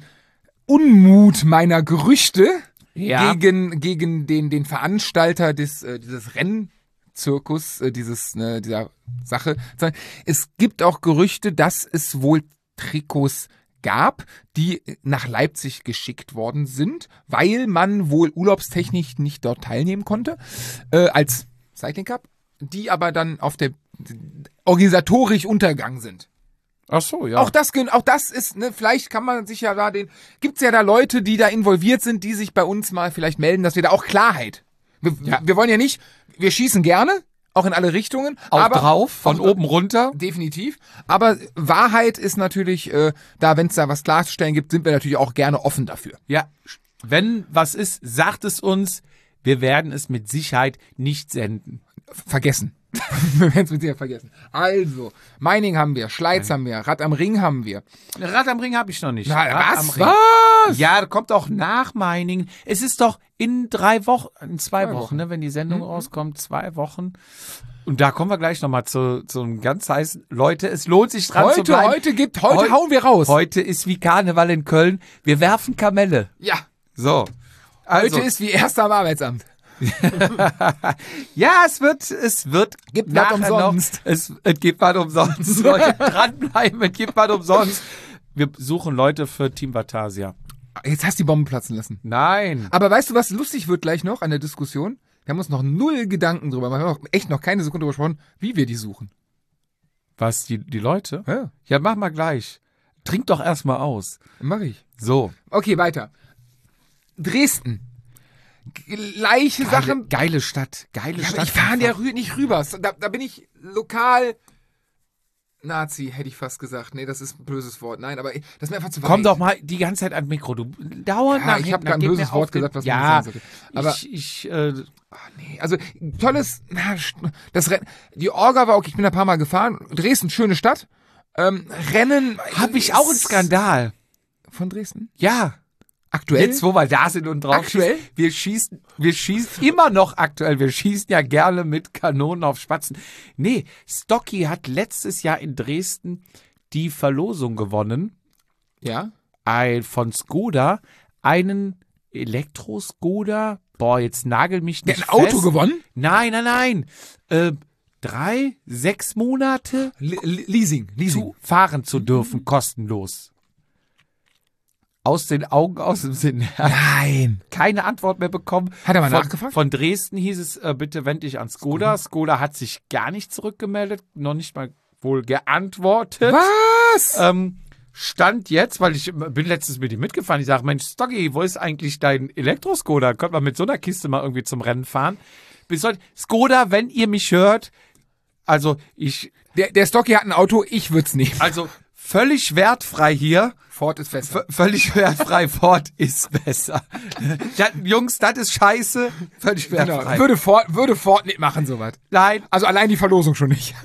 Unmut meiner Gerüchte Ja. gegen, gegen den, den Veranstalter des, äh, dieses Rennzirkus, äh, dieses, ne, dieser Sache. zu sagen. Es gibt auch Gerüchte, dass es wohl Trikots gab, die nach Leipzig geschickt worden sind, weil man wohl urlaubstechnisch nicht dort teilnehmen konnte, äh, als Cycling Cup, die aber dann auf der organisatorisch untergegangen sind. Ach so, ja. Auch das, gen- auch das ist, ne, vielleicht kann man sich ja da den, gibt's ja da Leute, die da involviert sind, die sich bei uns mal vielleicht melden, dass wir da auch Klarheit. Wir, Ja. wir wollen ja nicht, wir schießen gerne, auch in alle Richtungen. auch aber, drauf, von auch- oben runter. Definitiv. Aber Wahrheit ist natürlich, äh, da, wenn es da was klarzustellen gibt, sind wir natürlich auch gerne offen dafür. Ja, wenn was ist, sagt es uns. Wir werden es mit Sicherheit nicht senden. Vergessen. wir werden es mit dir vergessen. Also, Mining haben wir, Schleiz haben wir, Rad am Ring haben wir. Rad am Ring habe ich noch nicht. Na, Rad am was? Ring. Was? Ja, das kommt auch nach Meiningen. Es ist doch in drei Wochen, in zwei, Zwei Wochen, Wochen. ne, wenn die Sendung rauskommt, zwei Wochen. Und da kommen wir gleich nochmal zu, zu einem ganz heißen, Leute, es lohnt sich dran zu Heute, bleiben. heute gibt, heute Heu- hauen wir raus. Heute ist wie Karneval in Köln. Wir werfen Kamelle. Ja. So. Also, Heute ist wie erster am Arbeitsamt. ja, es wird, es wird, Gibt was nachher umsonst. Noch, es, es gibt was umsonst. Leute, dranbleiben, es gibt was umsonst. Wir suchen Leute für Team Vatasia. Jetzt hast du die Bombe platzen lassen. Nein. Aber weißt du, was lustig wird gleich noch an der Diskussion? Wir haben uns noch null Gedanken drüber, wir haben noch, echt noch keine Sekunde drüber gesprochen, wie wir die suchen. Was, die, die Leute? Ja, Ja, mach mal gleich. Trink doch erstmal aus. mach ich. So. Okay, weiter. Dresden. Gleiche Geile, Sache. geile Stadt. Geile Ja, aber Stadt. ich fahre ja einfach. rü- nicht rüber. Da, da bin ich lokal Nazi, hätte ich fast gesagt. Nee, das ist ein böses Wort. Nein, aber ich- das ist mir einfach zu weit. Komm doch mal die ganze Zeit ans Mikro. Du dauernd Ja, nach ich hinten, hab grad ein dann geht böses mir auf Wort den- gesagt, was man ja, nicht sagen sollte. Aber- ich, ich äh, Nee, also tolles, na, das Rennen, die Orga war okay, ich bin da ein paar Mal gefahren. Dresden, schöne Stadt. Ähm, Rennen. habe ich auch einen Skandal. Von Dresden? Ja. Aktuell? Jetzt, wo wir da sind und drauf Aktuell? schießen. Wir schießen, wir schießen immer noch aktuell. Wir schießen ja gerne mit Kanonen auf Spatzen. Nee, Stocky hat letztes Jahr in Dresden die Verlosung gewonnen. Ja. Ein, von Skoda. Einen Elektro-Skoda. Boah, jetzt nagel mich Der nicht hat ein Auto fest. gewonnen? Nein, nein, nein. Äh, drei, sechs Monate L L- Leasing, Leasing. zu fahren zu dürfen, kostenlos. Aus den Augen, aus dem Sinn. Nein. Keine Antwort mehr bekommen. Hat er mal von, nachgefragt? Von Dresden hieß es, äh, bitte wend dich an Skoda. Skoda hat sich gar nicht zurückgemeldet, noch nicht mal wohl geantwortet. Was? Ähm, Stand jetzt, weil ich bin letztens mit ihm mitgefahren, ich sage, Mensch, Stoggy, wo ist eigentlich dein Elektroskoda? Könnte man mit so einer Kiste mal irgendwie zum Rennen fahren? Bis heute, Skoda, wenn ihr mich hört, also ich... Der, der Stocky hat ein Auto, ich würde es nehmen. Also völlig wertfrei hier. Ford ist besser. V- völlig wertfrei, Ford ist besser. Ja, Jungs, das ist scheiße. Völlig Genau. wertfrei. Würde, Ford, würde Ford nicht machen, sowas. Nein, Also allein die Verlosung schon nicht.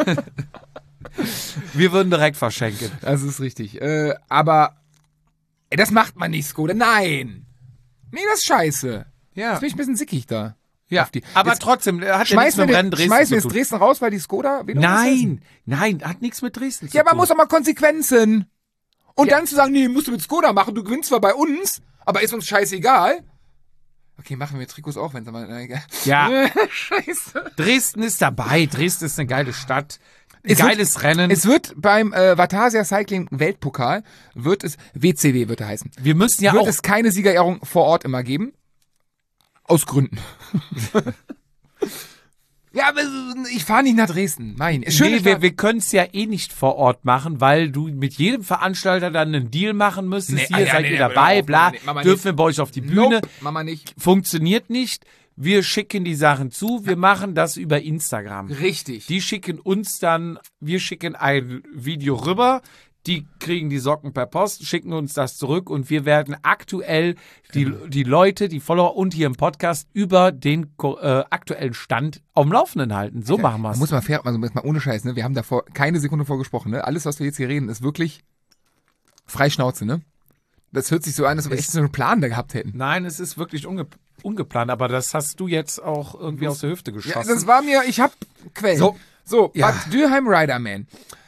wir würden direkt verschenken. Das ist richtig. Äh, aber ey, das macht man nicht, Skoda. Nein. Nee, das ist scheiße. Ja. Jetzt bin ich ein bisschen sickig da. Ja, Auf die- aber Jetzt trotzdem, er hat ja nichts Schmeißen mit wir, dem Rennen den, Dresden schmeißen wir zu jetzt tun. Dresden raus, weil die Skoda wiederum was ist? Nein, nein, hat nichts mit Dresden zu Ja, aber tun. man muss auch mal Konsequenzen. Und Ja. dann zu sagen, nee, musst du mit Skoda machen, du gewinnst zwar bei uns, aber ist uns scheißegal. Okay, machen wir Trikots auch, wenn es mal... Na, egal. Ja. Scheiße. Dresden ist dabei. Dresden ist eine geile Stadt. Ein Es wird- geiles Rennen. Es wird beim äh, Vatasia Cycling Weltpokal, wird es, W C W wird er heißen, wir müssen ja wird auch... es keine Siegerehrung vor Ort immer geben. Aus Gründen. Ja, aber ich fahre nicht nach Dresden. Nein. Schöne Nee, wir, Stadt. wir können es ja eh nicht vor Ort machen, weil du mit jedem Veranstalter dann einen Deal machen müsstest. Nee, Hier ah ja, seid nee, ihr nee, dabei, hör auf, bla. Mama, nee, Mama Dürfen nicht. wir bei euch auf die Bühne. Nope, Mama nicht. Funktioniert nicht. Wir schicken die Sachen zu. Wir machen das über Instagram. Richtig. Die schicken uns dann, wir schicken ein Video rüber. Die kriegen die Socken per Post, schicken uns das zurück und wir werden aktuell die, die Leute, die Follower und hier im Podcast über den äh, aktuellen Stand am Laufenden halten. So machen wir Man es. muss mal fair, also mal ohne Scheiß, ne? Wir haben davor keine Sekunde vorgesprochen, ne? Alles, was wir jetzt hier reden, ist wirklich frei Schnauze, ne? Das hört sich so an, als ob wir echt so einen Plan da gehabt hätten. Nein, es ist wirklich unge ungeplant, aber das hast du jetzt auch irgendwie aus der Hüfte Ja, geschossen. das war mir, ich hab Quellen. So. so Ja. Bad Dürheim Riderman.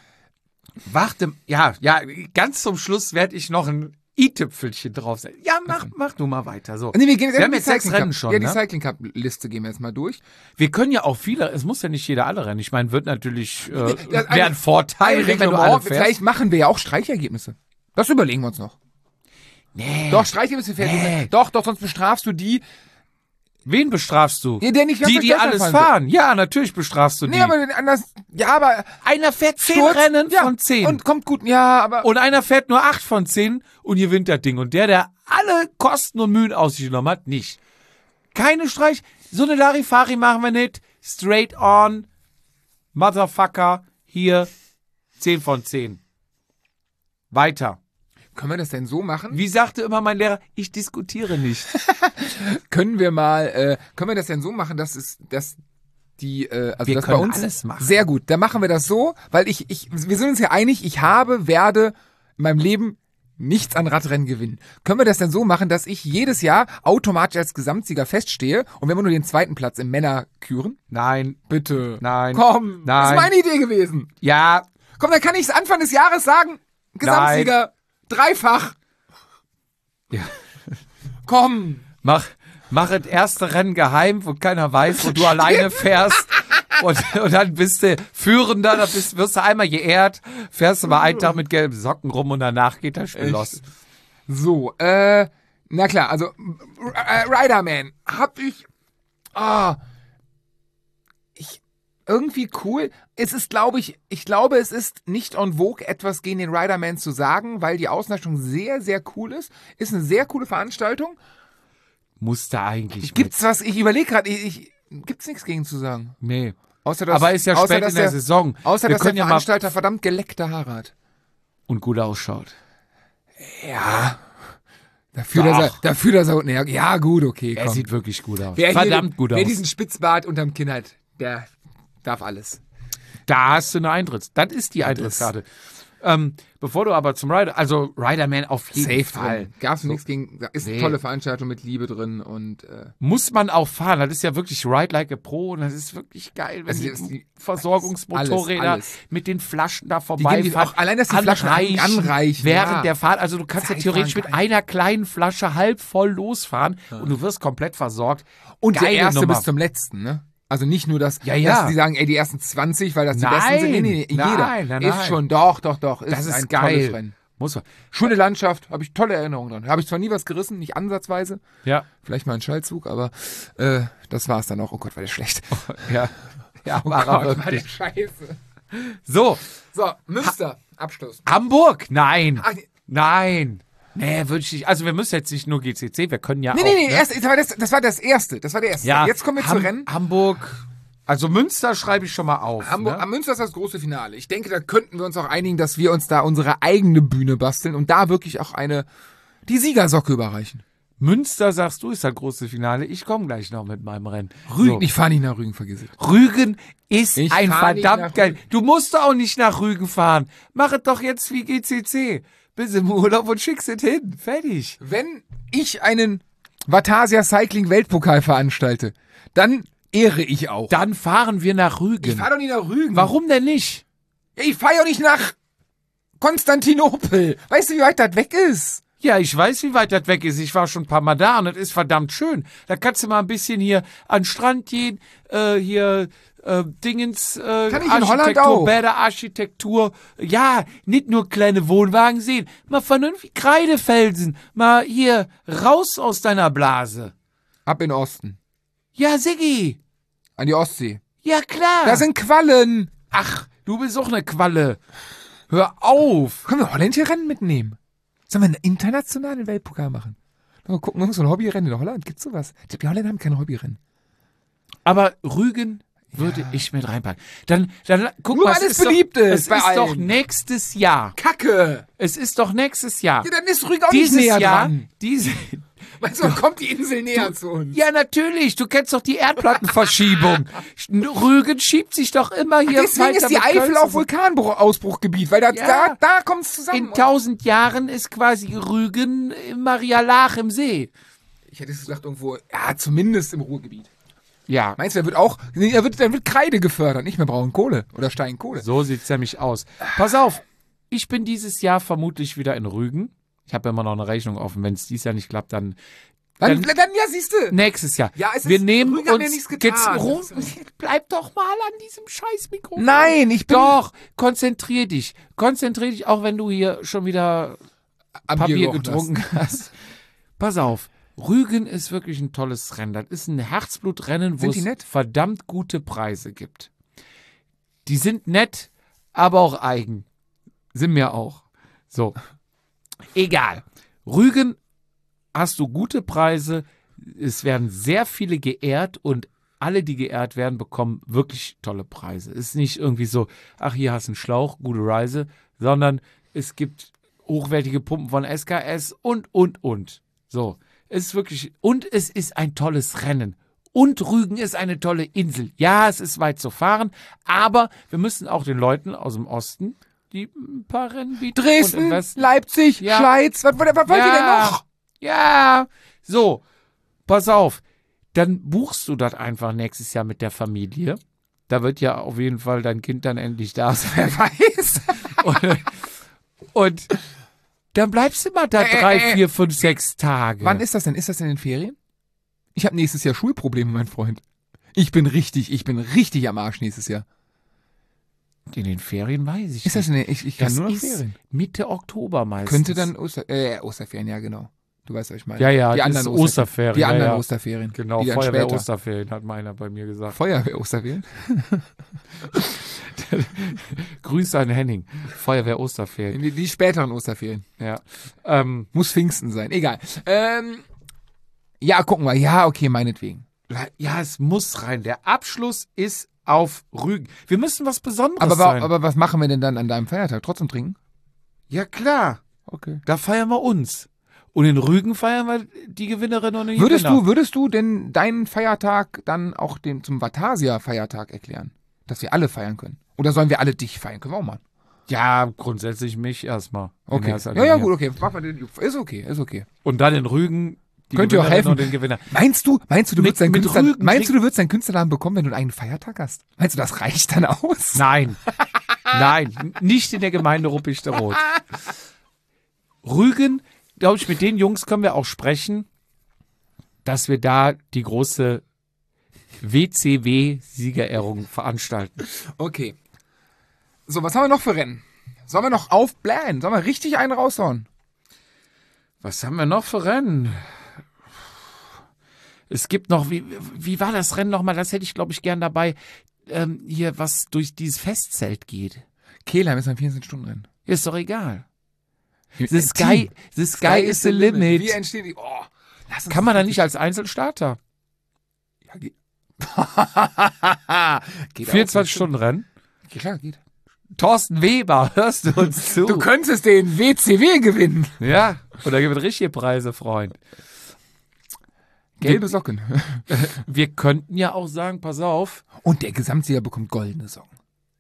Warte, ja, ja, ganz zum Schluss werde ich noch ein i-Tüpfelchen draufsetzen. Ja, mach, mach du mal weiter. So. Nee, wir gehen jetzt Wir haben die jetzt sechs Cycling Rennen Cup- schon, Ja, die ne? Cycling Cup Liste gehen wir jetzt mal durch. Wir können ja auch viele, es muss ja nicht jeder alle rennen. Ich meine, wird natürlich, äh, Das- wäre ein ein- Vorteil, Ein wenn du alle Reglement, fährst. vielleicht machen wir ja auch Streichergebnisse. Das überlegen wir uns noch. Nee. Doch, Streichergebnisse fährt Nee. Doch, doch, sonst bestrafst du die, Wen bestrafst du? ja, der nicht die, die alles fahren. Ja, natürlich bestrafst du die. Nee, aber anders, ja, aber einer fährt zehn Sturz, Rennen ja, von zehn. Und kommt gut, ja, aber Und einer fährt nur acht von zehn und gewinnt das Ding. Und der, der alle Kosten und Mühen auf sich genommen hat, nicht. Keine Streich. So eine Larifari machen wir nicht. Straight on. Motherfucker. Hier. zehn von zehn. Weiter. können wir das denn so machen? Wie sagte immer mein Lehrer, ich diskutiere nicht. Können wir mal, äh, können wir das denn so machen, dass es, dass die, äh, also Wir das bei können uns alles machen. sehr gut. Dann machen wir das so, weil ich, ich, wir sind uns ja einig. Ich habe, werde in meinem Leben nichts an Radrennen gewinnen. Können wir das denn so machen, dass ich jedes Jahr automatisch als Gesamtsieger feststehe und wir immer nur den zweiten Platz im Männer küren? Nein. Bitte. Nein. Komm, das Nein. ist meine Idee gewesen. Ja. Komm, dann kann ich es Anfang des Jahres sagen. Gesamtsieger, dreifach. Ja. Komm. Mach, mach das erste Rennen geheim, wo keiner weiß, wo du alleine fährst. Und, und dann bist du Führender, dann bist, wirst du einmal geehrt, fährst du mal einen Tag mit gelben Socken rum und danach geht das Spiel Echt? los. So, äh, na klar, also äh, Riderman hab ich, ah, ich, irgendwie cool. Es ist, glaube ich, ich glaube, es ist nicht en vogue, etwas gegen den Riderman zu sagen, weil die Auslastung sehr, sehr cool ist. Ist eine sehr coole Veranstaltung. Muss da eigentlich Gibt's was, ich überlege gerade, ich, ich, gibt's nichts gegen zu sagen. mit. Nee. Außer, dass, Aber ist ja außer, spät dass in der der, Saison. Außer, Wir dass der können ja mal Veranstalter verdammt geleckte Haare hat. und gut ausschaut. Ja. Dafür, dass er, Doch. dafür, dass er, ja, ja gut, okay, Er komm. sieht wirklich gut aus. Wer Verdammt hier, gut wer aus. diesen Spitzbart unterm Kinn hat, der darf alles. Da hast du eine Eintritts. Das ist die Eintrittskarte. Ähm, bevor du aber zum Rider, also Riderman auf jeden Fall. Gab's nichts gegen, ist eine Nee. tolle Veranstaltung mit Liebe drin und, äh, Muss man auch fahren. Das ist ja wirklich Ride Like a Pro und das ist wirklich geil, wenn Also die, das- die- Versorgungsmotorräder alles, alles. mit den Flaschen da geben die vorbeifahren. auch- allein, dass die Flaschen anreichen, Während ja. der Fahrt. Also du kannst ja Zeitfahren theoretisch mit geil. einer kleinen Flasche halb voll losfahren und du wirst komplett versorgt. und der Geile erste Nummer. bis zum letzten, ne? Also nicht nur das, Ja, ja. dass die sagen, ey, die ersten zwanzig, weil das die Nein, besten sind. Nee, nee, nee, nein, jeder. nein, nein. Ist schon, doch, doch, doch. Ist Das ist ein geil. tolles Rennen. Muss man. Schöne Landschaft, habe ich tolle Erinnerungen dran. Habe ich zwar nie was gerissen, nicht ansatzweise. Ja. Vielleicht mal ein Schallzug, aber äh, das war's dann auch. Oh Gott, war der schlecht. Ja. Ja, Oh war er Gott, war der wirklich. scheiße. So, So, Münster. Abschluss. Hamburg? Nein. Ach, nee. Nein. Nee, würde ich nicht. Also wir müssen jetzt nicht nur G C C, wir können ja Nee, auch... nee, nee, ne? erst, das, war das, das war das Erste. Das war der Erste. Ja, Jetzt kommen wir Ham- zu Rennen. Hamburg, also Münster schreibe ich schon mal auf. Hamburg, ne? Am Münster ist das große Finale. Ich denke, da könnten wir uns auch einigen, dass wir uns da unsere eigene Bühne basteln und da wirklich auch eine, die Siegersocke überreichen. Münster, sagst du, ist das große Finale. Ich komme gleich noch mit meinem Rennen. Rügen, So. ich fahre nicht nach Rügen, vergiss es. Rügen ist Ich ein fahr nicht nach verdammt geil. Rügen. Du musst doch auch nicht nach Rügen fahren. Mach es doch jetzt wie G C C. Bist im Urlaub und schickst es hin. Fertig. Wenn ich einen Vatasia Cycling Weltpokal veranstalte, dann ehre ich auch. Dann fahren wir nach Rügen. Ich fahre doch nicht nach Rügen. Warum denn nicht? Ja, ich fahre ja nicht nach Konstantinopel. Weißt du, wie weit das weg ist? Ja, ich weiß, wie weit das weg ist. Ich war schon ein paar Mal da und das ist verdammt schön. Da kannst du mal ein bisschen hier an den Strand gehen, äh, hier äh, Dingens, äh, Kann ich in Holland Architektur, auch. Bäderarchitektur. Ja, nicht nur kleine Wohnwagen sehen, mal vernünftig Kreidefelsen, mal hier raus aus deiner Blase. Ab in den Osten. Ja, Siggi. An die Ostsee. Ja, klar. Da sind Quallen. Ach, du bist auch eine Qualle. Hör auf. Können wir holländische Rennen mitnehmen? Sollen wir einen internationalen Weltpokal machen? Mal gucken, irgend so ein Hobbyrennen in Holland. Gibt's sowas? Ich glaub, die Holländer haben keine Hobbyrennen. Aber Rügen würde Ja. ich mit reinpacken. Dann, dann guck Nur mal, weil es es ist beliebt doch, ist es bei ist doch allen. nächstes Jahr. Kacke! Es ist doch nächstes Jahr. Ja, dann ist Rügen auch Dieses nicht näher Jahr, dran. diese, Weißt du, dann kommt die Insel näher zu uns. ja natürlich, du kennst doch die Erdplattenverschiebung. Rügen schiebt sich doch immer hier Deswegen weiter ist die mit Eifel Köln auch zusammen. Vulkanausbruchgebiet, weil da, Ja. da, da kommt es zusammen. In tausend Jahren ist quasi Rügen im Maria Laach im See. Ich hätte es gesagt, irgendwo, ja, zumindest im Ruhrgebiet. Ja, Meinst du, da wird auch, nee, da wird, da wird Kreide gefördert, nicht mehr Braunkohle oder Steinkohle. so sieht's nämlich aus. Pass auf, ich bin dieses Jahr vermutlich wieder in Rügen. Ich habe immer noch eine Rechnung offen. Wenn es dieses Jahr nicht klappt, dann Dann, dann- dann, ja, siehst du. nächstes Jahr. Ja, es wir ist- nehmen Rügen hat mir uns nichts getan. jetzt rum. Das ist- Bleib doch mal an diesem scheiß Mikrofon. Nein, ich bin Doch, konzentrier dich. Konzentrier dich, auch wenn du hier schon wieder am Papier Bier gerochen getrunken hast. Pass auf, Rügen ist wirklich ein tolles Rennen. Das ist ein Herzblutrennen, wo Sind die es nett? verdammt gute Preise gibt. Die sind nett, aber auch eigen. Sind mir auch. So. Egal. Rügen hast du gute Preise. Es werden sehr viele geehrt und alle, die geehrt werden, bekommen wirklich tolle Preise. Es ist nicht irgendwie so, ach, hier hast du einen Schlauch, gute Reise, sondern es gibt hochwertige Pumpen von S K S und, und, und. So. Es ist wirklich, und es ist ein tolles Rennen. Und Rügen ist eine tolle Insel. Ja, es ist weit zu fahren, aber wir müssen auch den Leuten aus dem Osten die ein paar Rennen bieten. Und im Dresden, Westen. Leipzig, Ja. Schleiz, was, was, was wollt ihr denn noch? Ja, so, pass auf. Dann buchst du das einfach nächstes Jahr mit der Familie. Da wird ja auf jeden Fall dein Kind dann endlich da sein. Wer weiß. Und, und dann bleibst du mal da Äh, drei, äh, vier, fünf, sechs Tage. Wann ist das denn? Ist das denn in den Ferien? Ich habe nächstes Jahr Schulprobleme, mein Freund. Ich bin richtig, ich bin richtig am Arsch nächstes Jahr. In den Ferien weiß ich Ist das nicht. denn, ich, ich kann Das nur noch ist Ferien. Mitte Oktober meistens. Könnte dann Oster, äh, Osterferien, ja genau. Du weißt, was ich meine. Ja, ja, die das anderen ist Osterferien. Die ja, anderen ja. Osterferien. Genau, die dann Feuerwehr später. Osterferien, hat meiner bei mir gesagt. Feuerwehr Osterferien? Grüße an Henning. Feuerwehr Osterferien. Die, die späteren Osterferien. Ja. Ähm, Muss Pfingsten sein. Egal. Ähm, ja, gucken wir. Ja, okay, meinetwegen. ja, es muss rein. Der Abschluss ist auf Rügen. Wir müssen was Besonderes Aber, wa- sein. aber was machen wir denn dann an deinem Feiertag? Trotzdem trinken? ja, klar. Okay. Da feiern wir uns. Und in Rügen feiern wir die Gewinnerin und den Würdest Gewinner. du, würdest du denn deinen Feiertag dann auch dem, zum Vatasia-Feiertag erklären? Dass wir alle feiern können? Oder sollen wir alle dich feiern? Können wir auch machen. Ja, grundsätzlich mich erstmal. Okay. Erst Ja, ja, mir. gut, okay. Machen wir den, ist okay, ist okay. Und dann in Rügen die Könnt ihr auch Gewinnerin helfen? und den Gewinner. Meinst du, meinst du, du Mit- würdest deinen mit Künstler, Rügen meinst du, krieg- du würdest deinen Künstlernamen bekommen, wenn du einen Feiertag hast? Meinst du, das reicht dann aus? Nein. Nein, n- nicht in der Gemeinde Ruppichteroth. Rügen, glaube ich, mit den Jungs können wir auch sprechen, dass wir da die große W C W-Siegerehrung veranstalten. Okay. So, was haben wir noch für Rennen? Sollen wir noch aufblähen? Sollen wir richtig einen raushauen? Was haben wir noch für Rennen? Es gibt noch, wie, wie war das Rennen nochmal? Das hätte ich, glaube ich, gern dabei. Ähm, hier, was durch dieses Festzelt geht. Kehlheim ist ein vierundzwanzig Stunden Rennen. Ist doch egal. Im The sky, the sky is the limit. Wie entstehen die? Oh, lass uns Kann man da nicht als Einzelstarter? Ja, geht. geht vierundzwanzig auch, Stunden Rennen? Ja, klar, geht. Thorsten Weber, hörst du uns zu? Du könntest den W C W gewinnen. Ja, oder gibt es richtige Preise, Freund. Gelbe Socken. Wir könnten ja auch sagen, pass auf. Und der Gesamtsieger bekommt goldene Socken.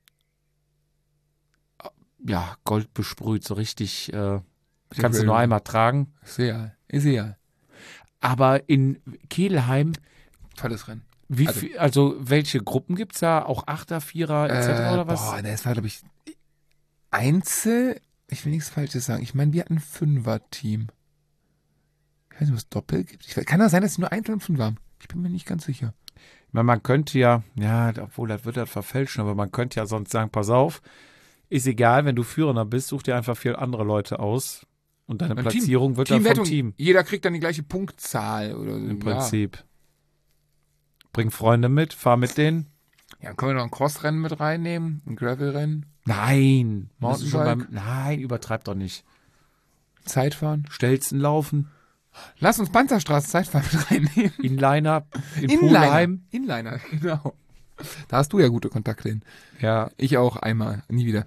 Ja, Gold besprüht, so richtig, äh, kannst du nur einmal tragen. Ist egal, ist egal. Aber in Kelheim, Tolles Rennen. wie Also- viel, also welche Gruppen gibt es da? Auch Achter, Vierer, et cetera Äh, oder was? Boah, das war, glaube ich, Einzel. Ich will nichts Falsches sagen. Ich meine, wir hatten ein Fünfer-Team. Ich weiß nicht, ob es Doppel gibt. Ich weiß, kann das sein, dass es nur Einzel und Fünfer haben? Ich bin mir nicht ganz sicher. Ich meine, man könnte ja, ja, obwohl das wird das verfälschen, aber man könnte ja sonst sagen, pass auf, ist egal, wenn du Führender bist, such dir einfach vier andere Leute aus und deine Beim Platzierung wird dann vom Teamwertung. Team. Jeder kriegt dann die gleiche Punktzahl. Oder so. Im Prinzip. Bring Freunde mit, fahr mit denen. Ja, ja, können wir noch ein Crossrennen mit reinnehmen? Ein Gravelrennen? Nein, musst du schon Mountainbike? beim, nein, übertreib doch nicht. Zeitfahren? Stelzen laufen, Lass uns Panzerstraße Zeitfahren mit reinnehmen. Inliner, in Inliner. Pulheim. Inliner, genau. Da hast du ja gute Kontakte hin. Ja, Ich auch einmal, nie wieder.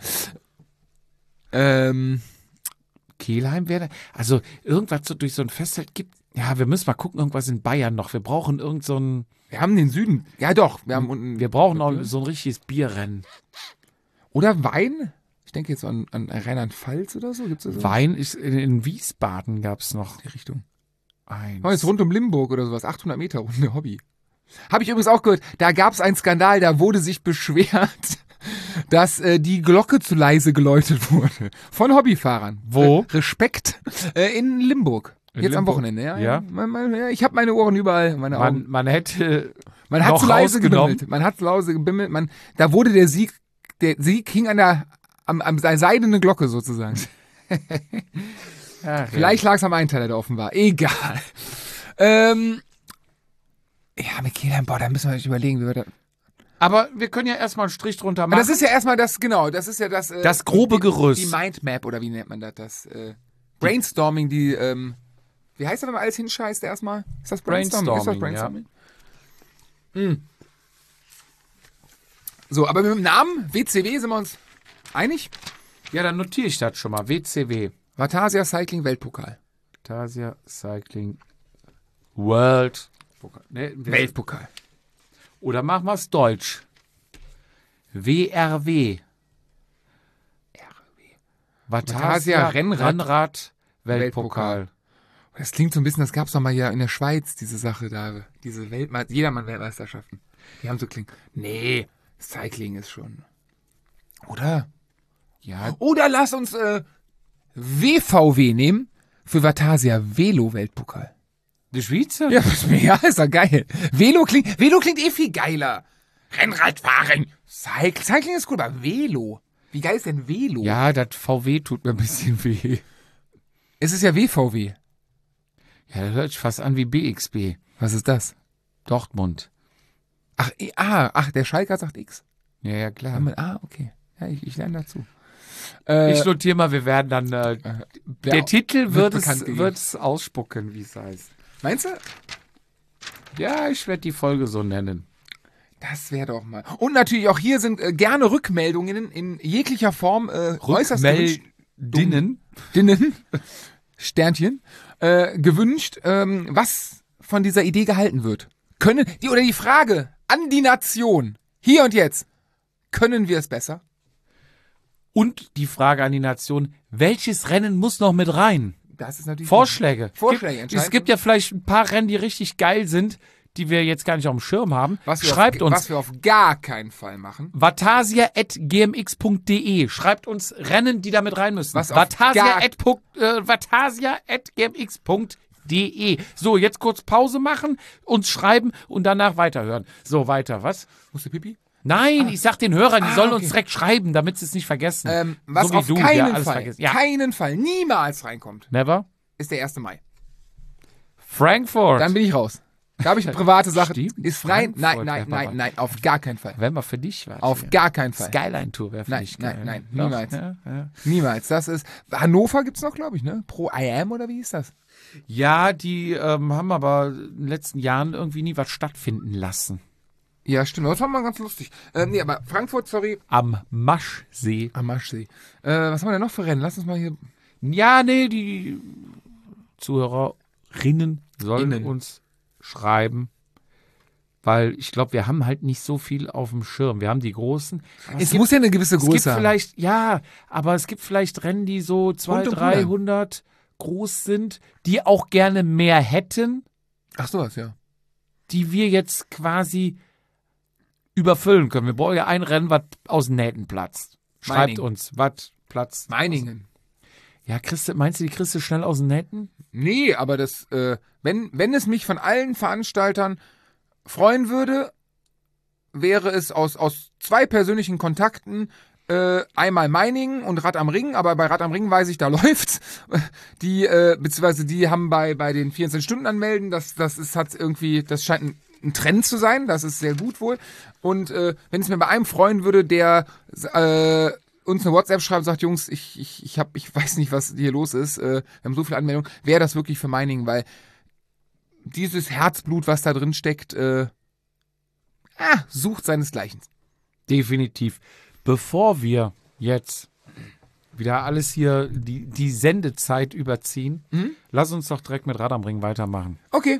Ähm, Kelheim wäre, also irgendwas so durch so ein Festzelt gibt. Ja, wir müssen mal gucken, irgendwas in Bayern noch. Wir brauchen irgend so ein, wir haben den Süden. Ja, doch. Wir haben unten. wir brauchen auch so ein richtiges Bierrennen. Oder Wein? Ich denke jetzt an, an Rheinland-Pfalz oder so. Gibt's da so? Wein ist in, in Wiesbaden gab es noch Die Richtung. eins. Oh, jetzt rund um Limburg oder sowas. achthundert Meter Runde Hobby. Habe ich übrigens auch gehört. Da gab es einen Skandal. Da wurde sich beschwert, dass äh, die Glocke zu leise geläutet wurde. Von Hobbyfahrern. Wo? Re Respekt. Äh, in Limburg. In Jetzt am Limburg? Wochenende. Ja. Ja? Man, man, ja ich habe meine Ohren überall. Meine Augen. Man, man hätte Man hat noch zu leise rausgenommen. gebimmelt. Man hat zu leise gebimmelt. Man, da wurde der Sieg, der Sieg hing an der, am, am der seidenen Glocke sozusagen. ja, Vielleicht lag es am Einteiler, der offen war. Egal. ähm, ja, mit Kelheim, boah, da müssen wir uns überlegen, wie wir da. Aber wir können ja erstmal einen Strich drunter Aber machen. das ist ja erstmal das, genau, das ist ja das. Äh, Das grobe die, Gerüst. Die Mindmap, oder wie nennt man das? Das äh, Brainstorming, die, ähm, wie heißt das, wenn man alles hinscheißt erstmal? Ist das Brainstorming? Ist das Brainstorming, Brainstorming? Hm. So, aber mit dem Namen W C W sind wir uns einig? Ja, dann notiere ich das schon mal. W C W. Vatasia Cycling Weltpokal. Tasia Cycling World. Nee, wir- Weltpokal. Oder machen wir es deutsch. W R W. Vatasia Rennrad- Rennrad Weltpokal. Das klingt so ein bisschen, das gab es doch mal ja in der Schweiz, diese Sache da. Diese Weltme Jedermann-Weltmeisterschaften. Die haben so klingen. Nee, Cycling ist schon. Oder? Ja, Oder lass uns äh, W V W nehmen für Vatasia Velo Weltpokal. die Schweizer? Ja, ja, ist doch geil. Velo klingt, Velo klingt eh viel geiler. Rennradfahren. Cycling, Cycling ist cool, aber Velo. Wie geil ist denn Velo? Ja, das V W tut mir ein bisschen weh. Es ist ja W V W. Ja, das hört sich fast an wie B X B. Was ist das? Dortmund. Ach, eh, ah, ach, der Schalker sagt X. Ja, ja, klar. Ja, man- Ah, okay. Ja, ich, ich lerne dazu. Äh, Ich notiere mal, wir werden dann. Äh, der der Titel wird es, bekannt gegeben. wird es ausspucken, wie es heißt. Meinst du? Ja, ich werde die Folge so nennen. Das wäre doch mal. Und natürlich auch hier sind äh, gerne Rückmeldungen in jeglicher Form äh, äußerst gewünscht. Rückmeldinnen. Dinnen, Sternchen, äh, gewünscht, ähm, was von dieser Idee gehalten wird. Können, die, oder die Frage an die Nation, hier und jetzt, können wir es besser? Und die Frage an die Nation, welches Rennen muss noch mit rein? Das ist natürlich. Vorschläge. Vorschläge, Gibt, entscheidend. es gibt ja vielleicht ein paar Rennen, die richtig geil sind, die wir jetzt gar nicht auf dem Schirm haben. was wir Schreibt auf, uns Was wir auf gar keinen Fall machen. vatasia at g m x punkt d e. Schreibt uns Rennen, die da mit rein müssen. Was auf Vatasia gar- at, pu- äh, vatasia at g m x punkt d e. So, jetzt kurz Pause machen, uns schreiben und danach weiterhören. So, weiter, was? Musst du Pipi? Nein, ich sag den Hörern, die Ah, sollen okay. uns direkt schreiben, damit sie es nicht vergessen. Ähm, was so wie auf du, der keinen alles Fall, vergisst. Ja, keinen Fall, niemals reinkommt, never. ist der erste Mai. Frankfurt. Dann bin ich raus. Da habe ich eine private Sache. Stimmt, Ist nein, nein, Frankfurt nein, wäre nein, mal- nein, auf gar keinen Fall. Wenn mal für dich was. Auf hier. gar keinen Fall. Skyline-Tour wäre für Nein, dich nein, geil. nein, Doch, niemals. Ja, ja. Niemals. Das ist. Hannover gibt's noch, glaube ich, ne? Pro I Am oder wie ist das? ja, die ähm, haben aber in den letzten Jahren irgendwie nie was stattfinden lassen. Ja, stimmt. Das war mal ganz lustig. Äh, nee, aber Frankfurt, sorry. Am Maschsee. Am Maschsee. Äh, was haben wir denn noch für Rennen? Lass uns mal hier. Ja, nee, die Zuhörerinnen sollen Innen. uns schreiben, weil ich glaube, wir haben halt nicht so viel auf dem Schirm. Wir haben die großen. Aber Es muss ja eine gewisse es gibt Größe haben. vielleicht, ja, aber es gibt vielleicht Rennen, die so zweihundert, Rund um Kudamm. dreihundert groß sind, die auch gerne mehr hätten, Ach sowas, ja. die wir jetzt quasi überfüllen können. Wir brauchen ja ein Rennen, was aus den Nähten platzt. Schreibt Meiningen. uns, was platzt. Meiningen. Ja, kriegst du, meinst du, die kriegst du schnell aus den Nähten? Nee, aber das, äh, wenn, wenn es mich von allen Veranstaltern freuen würde, wäre es aus, aus zwei persönlichen Kontakten äh, einmal Meiningen und Rad am Ring, aber bei Rad am Ring weiß ich, da läuft's. Die, äh, beziehungsweise die haben bei, bei den vierundzwanzig Stunden anmelden, das, das ist, hat irgendwie, das scheint ein, ein Trend zu sein, das ist sehr gut wohl. Und äh, wenn es mir bei einem freuen würde, der äh, uns eine WhatsApp schreibt und sagt, Jungs, ich, ich, ich, hab, ich weiß nicht, was hier los ist, äh, wir haben so viele Anmeldungen, wäre das wirklich für Meiningen, weil dieses Herzblut, was da drin steckt, äh, ah, sucht seinesgleichen. Definitiv. Bevor wir jetzt wieder alles hier, die, die Sendezeit überziehen, Mhm. lass uns doch direkt mit Rad am Ring weitermachen. Okay.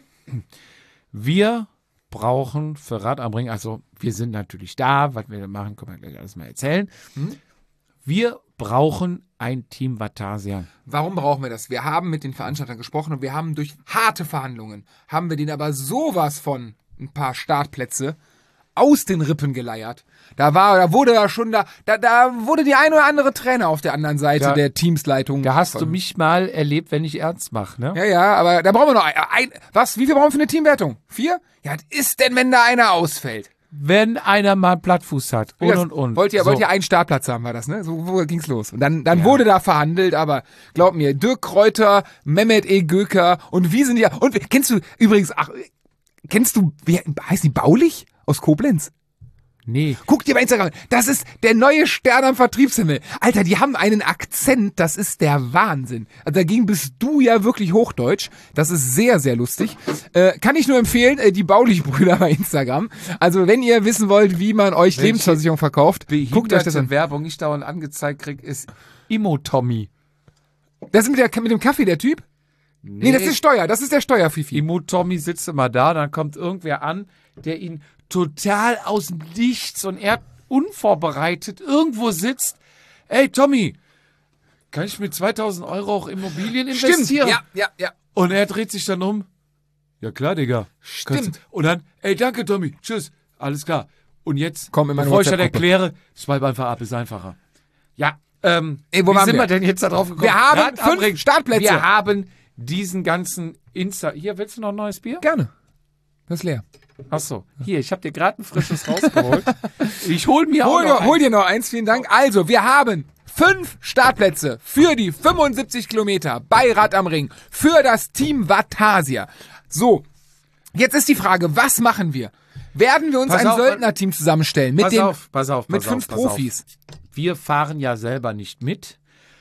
Wir brauchen für Rad am Ring, also wir sind natürlich da, was wir da machen, können wir gleich alles mal erzählen. Mhm. Wir brauchen ein Team Vatasia. Warum brauchen wir das? Wir haben mit den Veranstaltern gesprochen und wir haben durch harte Verhandlungen, haben wir denen aber sowas von ein paar Startplätze aus den Rippen geleiert. Da war, da wurde ja schon da, da, da wurde die ein oder andere Träne auf der anderen Seite Da- der Teamsleitung. Da hast du von- mich mal erlebt, wenn ich ernst mache, ne? Ja, ja, aber da brauchen wir noch ein, ein. Was? Wie viel brauchen wir für eine Teamwertung? Vier? Ja, was ist denn, wenn da einer ausfällt? Wenn einer mal einen Plattfuß hat und Das und und. Wollt ihr, So. wollt ihr einen Startplatz haben, war das, ne? So wo ging's los. Und dann, dann wurde da verhandelt, aber glaub mir, Dirk Kräuter, Mehmet E. Göker und wie sind die, und wie- kennst du übrigens, ach, kennst du, wie heißt die, Baulich? Aus Koblenz? Nee. Guck dir bei Instagram, das ist der neue Stern am Vertriebshimmel. Alter, die haben einen Akzent, das ist der Wahnsinn. Also dagegen bist du ja wirklich Hochdeutsch. Das ist sehr, sehr lustig. Äh, kann ich nur empfehlen, äh, die Baulich-Brüder bei Instagram. Also wenn ihr wissen wollt, wie man euch Welche Lebensversicherung verkauft, guckt euch das an. Werbung ich dauernd angezeigt krieg, ist Immo-Tommy. Das ist mit, der, mit dem Kaffee, der Typ? Nee, das ist Steuer, das ist der Steuerfifi. Immo-Tommy sitzt immer da, dann kommt irgendwer an, der ihn total aus dem Nichts und er unvorbereitet irgendwo sitzt. Ey, Tommy, kann ich mit zweitausend Euro auch Immobilien investieren? Stimmt, ja, ja, ja. Und er dreht sich dann um. Ja klar, Digga. Stimmt. Kannst du- Und dann, ey, danke, Tommy. Tschüss. Alles klar. Und jetzt, Komm in meine bevor ich das WhatsApp-Gruppe. erkläre, swipe einfach ab, ist einfacher. Ja, ähm, Ey, wo wie waren sind wir? wir denn jetzt da drauf gekommen? Wir haben Rad am fünf Ring. Startplätze. Wir haben diesen ganzen Insta... Hier, willst du noch ein neues Bier? Gerne. Das ist leer. Achso, hier, ich habe dir gerade ein frisches rausgeholt. Ich hol mir Hol, auch noch dir, hol dir noch eins, vielen Dank. Also, wir haben fünf Startplätze für die fünfundsiebzig Kilometer bei Rad am Ring für das Team Vatasia. So, jetzt ist die Frage, was machen wir? Werden wir uns Pass ein auf, Söldnerteam zusammenstellen mit Pass den auf, pass auf, mit pass fünf auf, pass auf. Profis? Wir fahren ja selber nicht mit,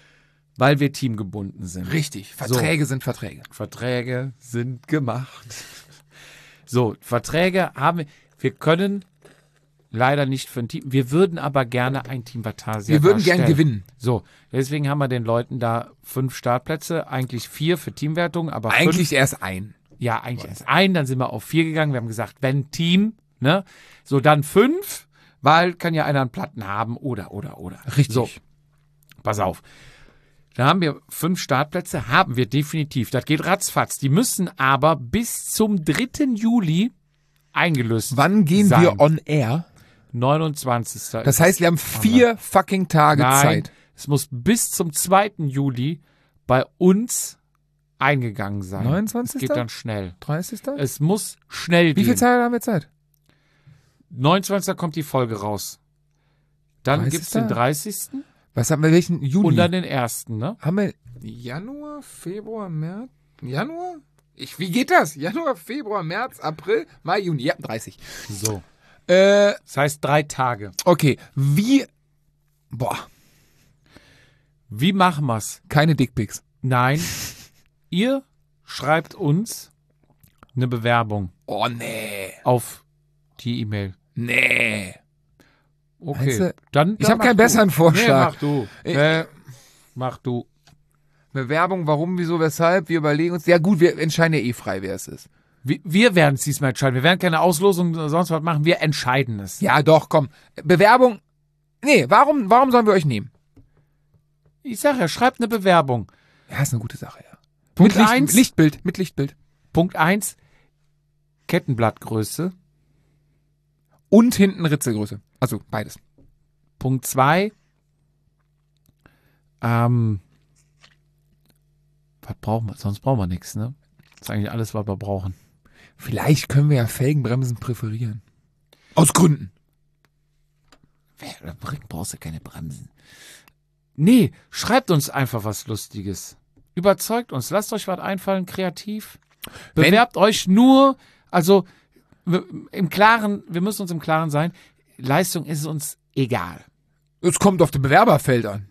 weil wir teamgebunden sind. Richtig, Verträge sind Verträge. Verträge sind gemacht. So, Verträge haben wir. Wir können leider nicht für ein Team. Wir würden aber gerne ein Team Vatasia Wir würden darstellen. gern gewinnen. So, deswegen haben wir den Leuten da fünf Startplätze, eigentlich vier für Teamwertung, aber Eigentlich fünf. erst ein. Ja, eigentlich erst ein, dann sind wir auf vier gegangen. Wir haben gesagt, wenn Team, ne? So, dann fünf, weil kann ja einer einen Platten haben oder, oder, oder. Richtig. So, pass auf. Da haben wir fünf Startplätze, haben wir definitiv. Das geht ratzfatz. Die müssen aber bis zum dritten Juli eingelöst Wann gehen sein. wir on air? neunundzwanzigsten Das heißt, wir haben vier fucking Tage Nein, Zeit. es muss bis zum zweiten Juli bei uns eingegangen sein. neunundzwanzigsten Es geht dann schnell. dreißigsten Es muss schnell Wie gehen. viel Zeit haben wir Zeit? neunundzwanzigsten kommt die Folge raus. Dann dreißigsten gibt's den dreißigsten Was haben wir, welchen Juni? und dann den ersten, ne? haben wir Januar, Februar, März, Januar? Ich, wie geht das? Januar, Februar, März, April, Mai, Juni. Ja, dreißig. So. Äh, Das heißt drei Tage. okay. Wie. Boah, Wie machen wir's? keine Dickpics. Nein, ihr schreibt uns eine Bewerbung Oh, nee. auf die E-Mail. Nee. Okay, Meinst du? dann, Ich dann habe mach keinen du. besseren Vorschlag. Nee, mach du. Ich- Nee, mach du. Bewerbung, warum, wieso, weshalb? Wir überlegen uns. Ja, gut, wir entscheiden ja eh frei, wer es ist. Wir, wir werden es diesmal entscheiden. Wir werden keine Auslosung oder sonst was machen. Wir entscheiden es. Ja, doch, komm. Bewerbung. Nee, warum, warum sollen wir euch nehmen? Ich sag ja, schreibt eine Bewerbung. Ja, ist eine gute Sache, ja. Punkt Mit eins. Lichtbild, mit Lichtbild. Punkt eins, Kettenblattgröße. Und hinten Ritzelgröße. Also beides. Punkt zwei, ähm, was brauchen wir? Sonst brauchen wir nichts, ne? Das ist eigentlich alles, was wir brauchen. Vielleicht können wir ja Felgenbremsen präferieren. Aus Gründen. Wer bringt, brauchst du keine Bremsen. Nee, schreibt uns einfach was Lustiges. Überzeugt uns, lasst euch was einfallen, kreativ. Wenn- Bewerbt euch nur, also w- im Klaren, wir müssen uns im Klaren sein, Leistung ist uns egal. Es kommt auf das Bewerberfeld an.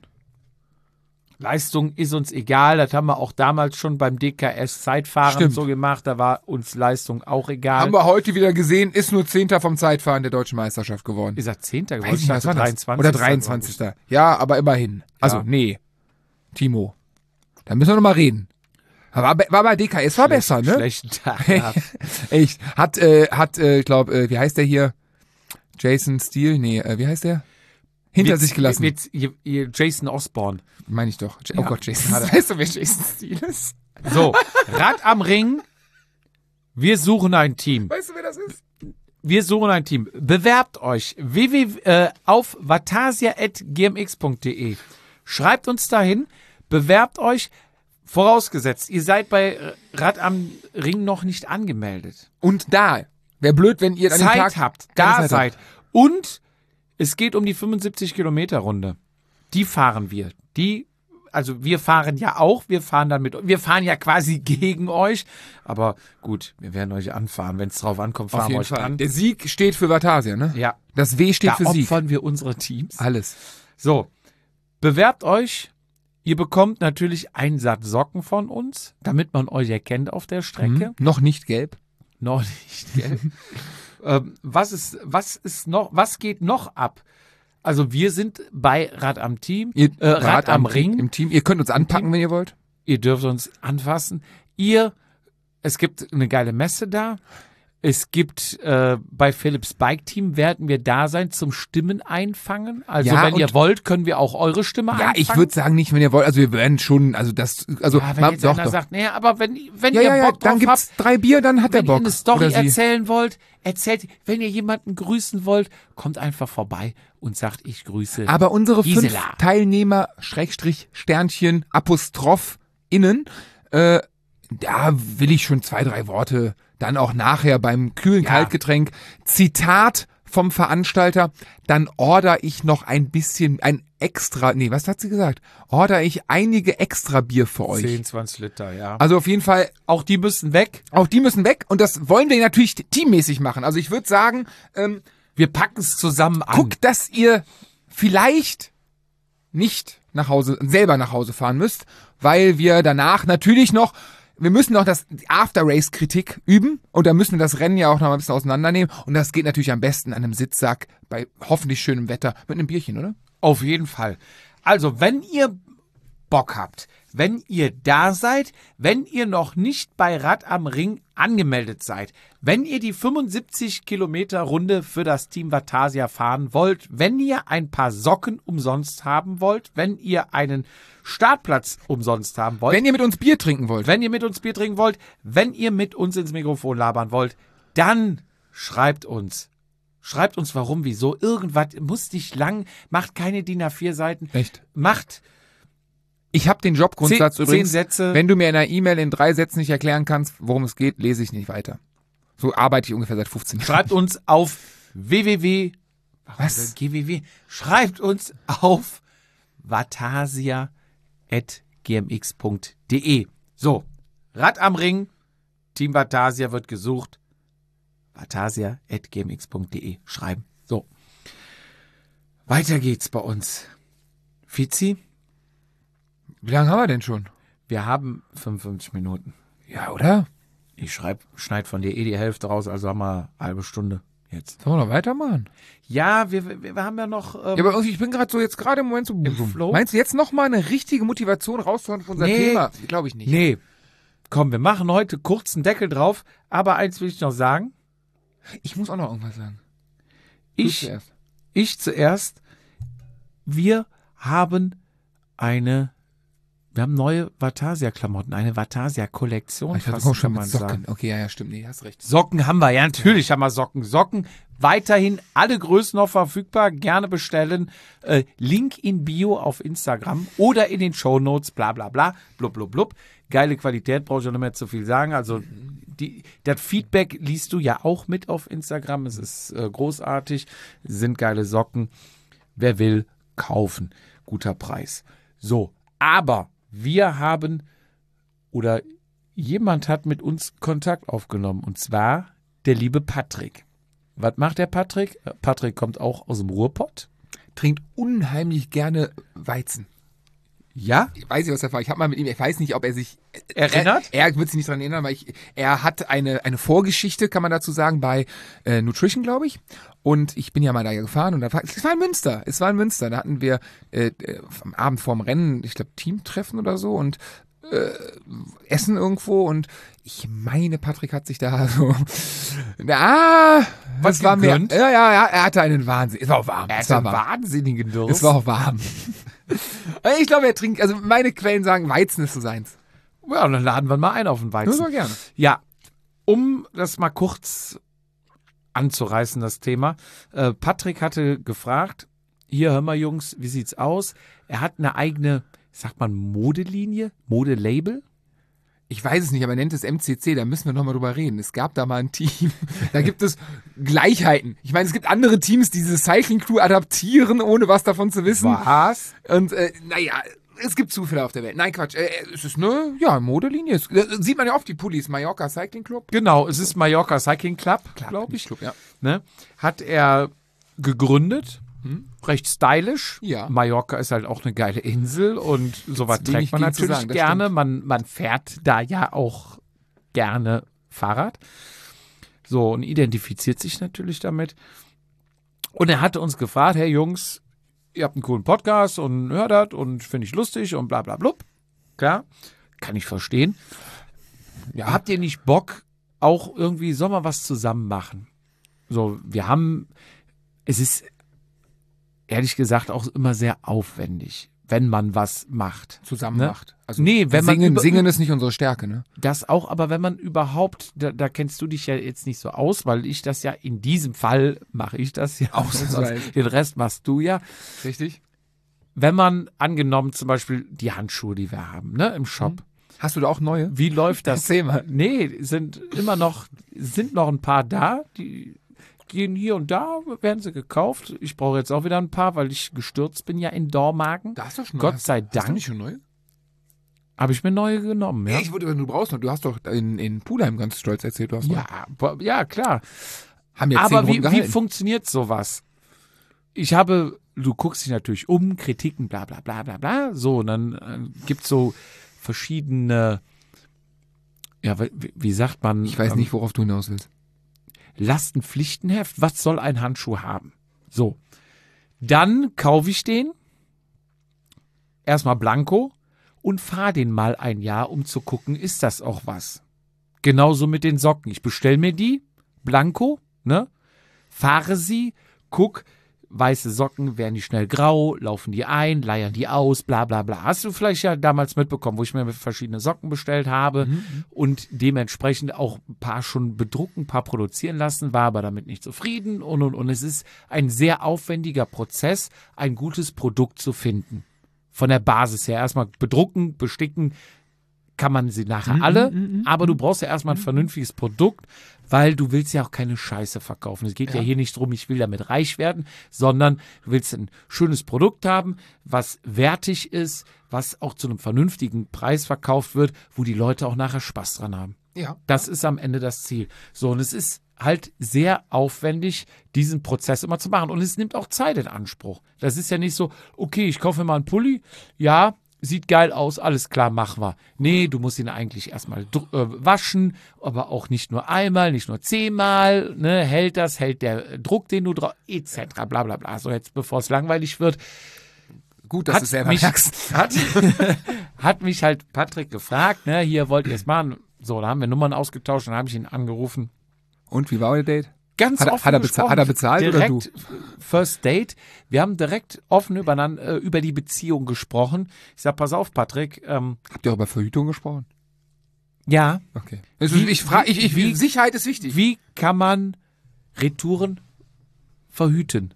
Leistung ist uns egal, das haben wir auch damals schon beim D K S-Zeitfahren Stimmt. so gemacht, da war uns Leistung auch egal. Haben wir heute wieder gesehen, ist nur Zehnter vom Zeitfahren der Deutschen Meisterschaft geworden. Ist er Zehnter geworden? Weiß ich nicht, was war das? dreiundzwanzig. Oder dreiundzwanzigster Ja, aber immerhin. Also, Ja. nee. Timo. Da müssen wir noch mal reden. War, bei- war bei D K S, war besser, ne? Schlechten Tag gehabt. Echt. Hat, äh, hat, äh, ich glaube, äh, wie heißt der hier? Jason Steele? Nee, äh, wie heißt der? Hinter Wird- sich gelassen. wird- wird- wird Jason Osborne. Meine ich doch. Ja. Oh Ja. Gott, Jason. Hat er. Weißt du, wer Jason Steele ist? So, Rad am Ring. Wir suchen ein Team. Weißt du, wer das ist? Wir suchen ein Team. Bewerbt euch www, äh, auf vatasia at g m x punkt d e. Schreibt uns dahin. Bewerbt euch. Vorausgesetzt, ihr seid bei Rad am Ring noch nicht angemeldet. Und da. Wäre blöd, wenn ihr an dem Zeit Tag habt, keine da Zeit seid. habt. Und es geht um die fünfundsiebzig Kilometer Runde. Die fahren wir. Die, also wir fahren ja auch, wir fahren dann mit, wir fahren ja quasi gegen euch. Aber gut, wir werden euch anfahren. Wenn es drauf ankommt, Auf fahren wir jeden euch Fall. an. Der Sieg steht für Vatasia, ne? Ja, Das W steht da für Sieg. opfern wir unsere Teams. Alles. So, bewerbt euch. Ihr bekommt natürlich einen Satz Socken von uns, damit man euch erkennt auf der Strecke. Mhm. Noch nicht gelb. Noch nicht, gell? ähm, was ist, was ist noch, was geht noch ab? Also wir sind bei Rad am Team, Ihr äh, Rad, am Ring. Im Team. Ihr könnt uns anpacken, Team. wenn ihr wollt. Ihr dürft uns anfassen. Ihr, es gibt eine geile Messe da. Es gibt äh, bei Philips Bike Team werden wir da sein zum Stimmen einfangen. Also Ja, wenn ihr und- wollt, können wir auch eure Stimme Ja, einfangen. ich würde sagen, nicht, wenn ihr wollt. Also wir werden schon, also das, also Ja, wenn mal- jetzt doch, einer doch. sagt, naja, aber wenn, wenn Ja, ihr ja, ja, Bock dann drauf habt, gibt's drei Bier, dann hat der wenn Bock. ihr eine Story Oder sie. erzählen wollt, erzählt, wenn ihr jemanden grüßen wollt, kommt einfach vorbei und sagt, ich grüße. Aber unsere fünf Gisela. Teilnehmer, Schrägstrich, Sternchen, Apostroph, innen, äh, da will ich schon zwei, drei Worte dann auch nachher beim kühlen Ja. Kaltgetränk. Zitat vom Veranstalter, dann order ich noch ein bisschen, ein extra, nee, was hat sie gesagt? Order ich einige extra Bier für euch. zehn, zwanzig Liter, ja. Also auf jeden Fall, Auch die müssen weg. auch die müssen weg und das wollen wir natürlich teammäßig machen. Also ich würde sagen, ähm, Wir packen es zusammen an. guckt, dass ihr vielleicht nicht nach Hause, selber nach Hause fahren müsst, weil wir danach natürlich noch, wir müssen noch das After-Race-Kritik üben und da müssen wir das Rennen ja auch noch mal ein bisschen auseinandernehmen und das geht natürlich am besten an einem Sitzsack bei hoffentlich schönem Wetter mit einem Bierchen, oder? Auf jeden Fall. Also, wenn ihr Bock habt, wenn ihr da seid, wenn ihr noch nicht bei Rad am Ring angemeldet seid, wenn ihr die fünfundsiebzig Kilometer Runde für das Team Vatasia fahren wollt, wenn ihr ein paar Socken umsonst haben wollt, wenn ihr einen Startplatz umsonst haben wollt, Wenn ihr mit uns Bier trinken wollt. wenn ihr mit uns Bier trinken wollt, wenn ihr mit uns ins Mikrofon labern wollt, dann schreibt uns. Schreibt uns warum, wieso, irgendwas, muss nicht lang, macht keine D I N A vier Seiten, Echt? macht Ich habe den Jobgrundsatz zehn, übrigens. zehn Sätze. Wenn du mir in einer E-Mail in drei Sätzen nicht erklären kannst, worum es geht, lese ich nicht weiter. So arbeite ich ungefähr seit fünfzehn Jahren. Schreibt uns auf www. Was? G W W. Schreibt uns auf vatasia at g m x punkt d e. So, Rad am Ring. Team Vatasia wird gesucht. vatasia at gmx punkt de schreiben. So. Weiter geht's bei uns. Fizi, Wie lange haben wir denn schon? wir haben fünfundfünfzig Minuten. Ja, oder? Ich schreib, schneid von dir eh die Hälfte raus, also haben wir eine halbe Stunde jetzt. Sollen wir noch weitermachen? Ja, wir, wir, wir haben ja noch... Ähm, Ja, aber irgendwie, ich bin gerade so jetzt gerade im Moment so... Im Flow? Meinst du jetzt nochmal eine richtige Motivation rauszuhauen für unser Nee. Thema? Glaube ich nicht. nee, komm, wir machen heute kurz einen Deckel drauf, aber eins will ich noch sagen. Ich muss auch noch irgendwas sagen. Du Ich, zuerst. ich zuerst, wir haben eine... Wir haben neue Vatasia-Klamotten, eine Vatasia-Kollektion, Ich hatte fast, auch schon kann mit man Socken. sagen. Okay, ja, ja, stimmt. Nee, hast recht. Socken haben wir, ja, natürlich haben wir Socken. Socken, weiterhin alle Größen noch verfügbar, gerne bestellen. Äh, Link in Bio auf Instagram oder in den Shownotes, bla bla bla, blub blub blub. Geile Qualität, brauche ich auch nicht mehr zu viel sagen. Also die, das Feedback liest du ja auch mit auf Instagram. Es ist äh, großartig, sind geile Socken. Wer will, kaufen. Guter Preis. So, aber wir haben oder jemand hat mit uns Kontakt aufgenommen und zwar der liebe Patrick. Was macht der Patrick? Patrick kommt auch aus dem Ruhrpott. Trinkt unheimlich gerne Weizen. Ja? Ich weiß nicht, was er war. Ich habe mal mit ihm, ich weiß nicht, ob er sich Erinnert? Er, er wird sich nicht daran erinnern, weil ich, er hat eine, eine Vorgeschichte, kann man dazu sagen, bei äh, Nutrition, glaube ich. Und ich bin ja mal da gefahren und da war, es war in Münster. Es war in Münster. Da hatten wir äh, am Abend vorm Rennen, ich glaube, Teamtreffen oder so und äh, Essen irgendwo und ich meine, Patrick hat sich da so, na, Was was war mir, gegönnt? ja, ja, ja, er hatte einen Wahnsinn. Es war auch warm. Er es hat war einen warm. wahnsinnigen Durst. Es war auch warm. Ich glaube, er trinkt, also meine Quellen sagen, Weizen ist so seins. Ja, dann laden wir mal ein auf den Das Weizen. war gerne. Ja, um das mal kurz anzureißen, das Thema. Äh, Patrick hatte gefragt, hier, hör mal Jungs, wie sieht's aus? Er hat eine eigene, sagt man, Modelinie, Modelabel. Ich weiß es nicht, aber er nennt es M C C, da müssen wir nochmal drüber reden. Es gab da mal ein Team, da gibt es Gleichheiten. Ich meine, es gibt andere Teams, die diese Cycling Crew adaptieren, ohne was davon zu wissen. Was? Und äh, naja, es gibt Zufälle auf der Welt. Nein, Quatsch, äh, es ist eine, ja, Modelinie. Es, äh, sieht man ja oft die Pullis, Mallorca Cycling Club. Genau, es ist Mallorca Cycling Club, glaube ich. Club, ja. Ne? Hat er gegründet, Hm? recht stylisch. Ja. Mallorca ist halt auch eine geile Insel und sowas Gibt's wenig trägt man gegen zu natürlich sagen, das gerne. stimmt. Man, man fährt da ja auch gerne Fahrrad. So, und identifiziert sich natürlich damit. Und er hatte uns gefragt, hey Jungs, ihr habt einen coolen Podcast und hört das und finde ich lustig und bla bla blub. Klar, kann ich verstehen. Ja, habt ihr nicht Bock, auch irgendwie, sollen wir was zusammen machen? So, wir haben, es ist ehrlich gesagt auch immer sehr aufwendig, wenn man was macht. Zusammen Ne? macht. Also Nee, wenn man singen, über- singen ist nicht unsere Stärke, ne? Das auch, aber wenn man überhaupt, da, da kennst du dich ja jetzt nicht so aus, weil ich das ja in diesem Fall mache ich das ja auch. Ausnahmsweise. Den Rest machst du ja. Richtig. Wenn man angenommen zum Beispiel die Handschuhe, die wir haben, ne, im Shop. Hast du da auch neue? Wie läuft das? Erzähl mal. Nee, sind immer noch, sind noch ein paar da, die gehen hier und da, werden sie gekauft. Ich brauche jetzt auch wieder ein paar, weil ich gestürzt bin ja in Dormagen. Da hast du schon Gott hast, sei Hast du Dank. nicht schon neue? Habe ich mir neue genommen, ja. Ich würde, du brauchst noch. Du hast doch in, in Pulheim ganz stolz erzählt, du hast neue. Ja, bo- ja, klar. Haben jetzt Aber zehn wie, Runden wie gehalten. funktioniert sowas? Ich habe, du guckst dich natürlich um, Kritiken, bla bla bla bla bla. So, und dann äh, gibt es so verschiedene, ja, wie, wie sagt man? Ich weiß ähm, nicht, worauf du hinaus willst. Lastenpflichtenheft, was soll ein Handschuh haben? So, dann kaufe ich den, erstmal blanko und fahre den mal ein Jahr, um zu gucken, ist das auch was? Genauso mit den Socken. Ich bestelle mir die, blanko, ne? Fahre sie, guck, weiße Socken, werden die schnell grau, laufen die ein, leiern die aus, bla bla bla. Hast du vielleicht ja damals mitbekommen, wo ich mir verschiedene Socken bestellt habe und dementsprechend auch ein paar schon bedrucken, ein paar produzieren lassen, war aber damit nicht zufrieden und und und. Es ist ein sehr aufwendiger Prozess, ein gutes Produkt zu finden. Von der Basis her. Erstmal bedrucken, besticken, kann man sie nachher alle, aber du brauchst ja erstmal ein vernünftiges Produkt, weil du willst ja auch keine Scheiße verkaufen. Es geht ja, Ja. hier nicht drum, ich will damit reich werden, sondern du willst ein schönes Produkt haben, was wertig ist, was auch zu einem vernünftigen Preis verkauft wird, wo die Leute auch nachher Spaß dran haben. Ja. Das ist am Ende das Ziel. So, und es ist halt sehr aufwendig, diesen Prozess immer zu machen. Und es nimmt auch Zeit in Anspruch. Das ist ja nicht so, okay, ich kaufe mir mal einen Pulli, ja, sieht geil aus, alles klar, machen wir. Nee, du musst ihn eigentlich erstmal dr- äh, waschen, aber auch nicht nur einmal, nicht nur zehnmal, ne, hält das, hält der Druck, den du drauf, et cetera, bla bla bla. So, jetzt, bevor es langweilig wird, Gut, dass hat du es selber mich, merkst. hat, hat mich halt Patrick gefragt, ne, hier wollt ihr es machen. So, da haben wir Nummern ausgetauscht, dann habe ich ihn angerufen. Und wie war euer Date? Ganz Hat er- offen hat er bezahlt- gesprochen, hat er bezahlt oder direkt First Date. Wir haben direkt offen übereinander, äh, über die Beziehung gesprochen. Ich sag, pass auf, Patrick. Ähm, Habt ihr auch über Verhütung gesprochen? ja, Okay. Also Wie- ich frage, ich, ich, wie- Sicherheit ist wichtig. wie kann man Retouren verhüten?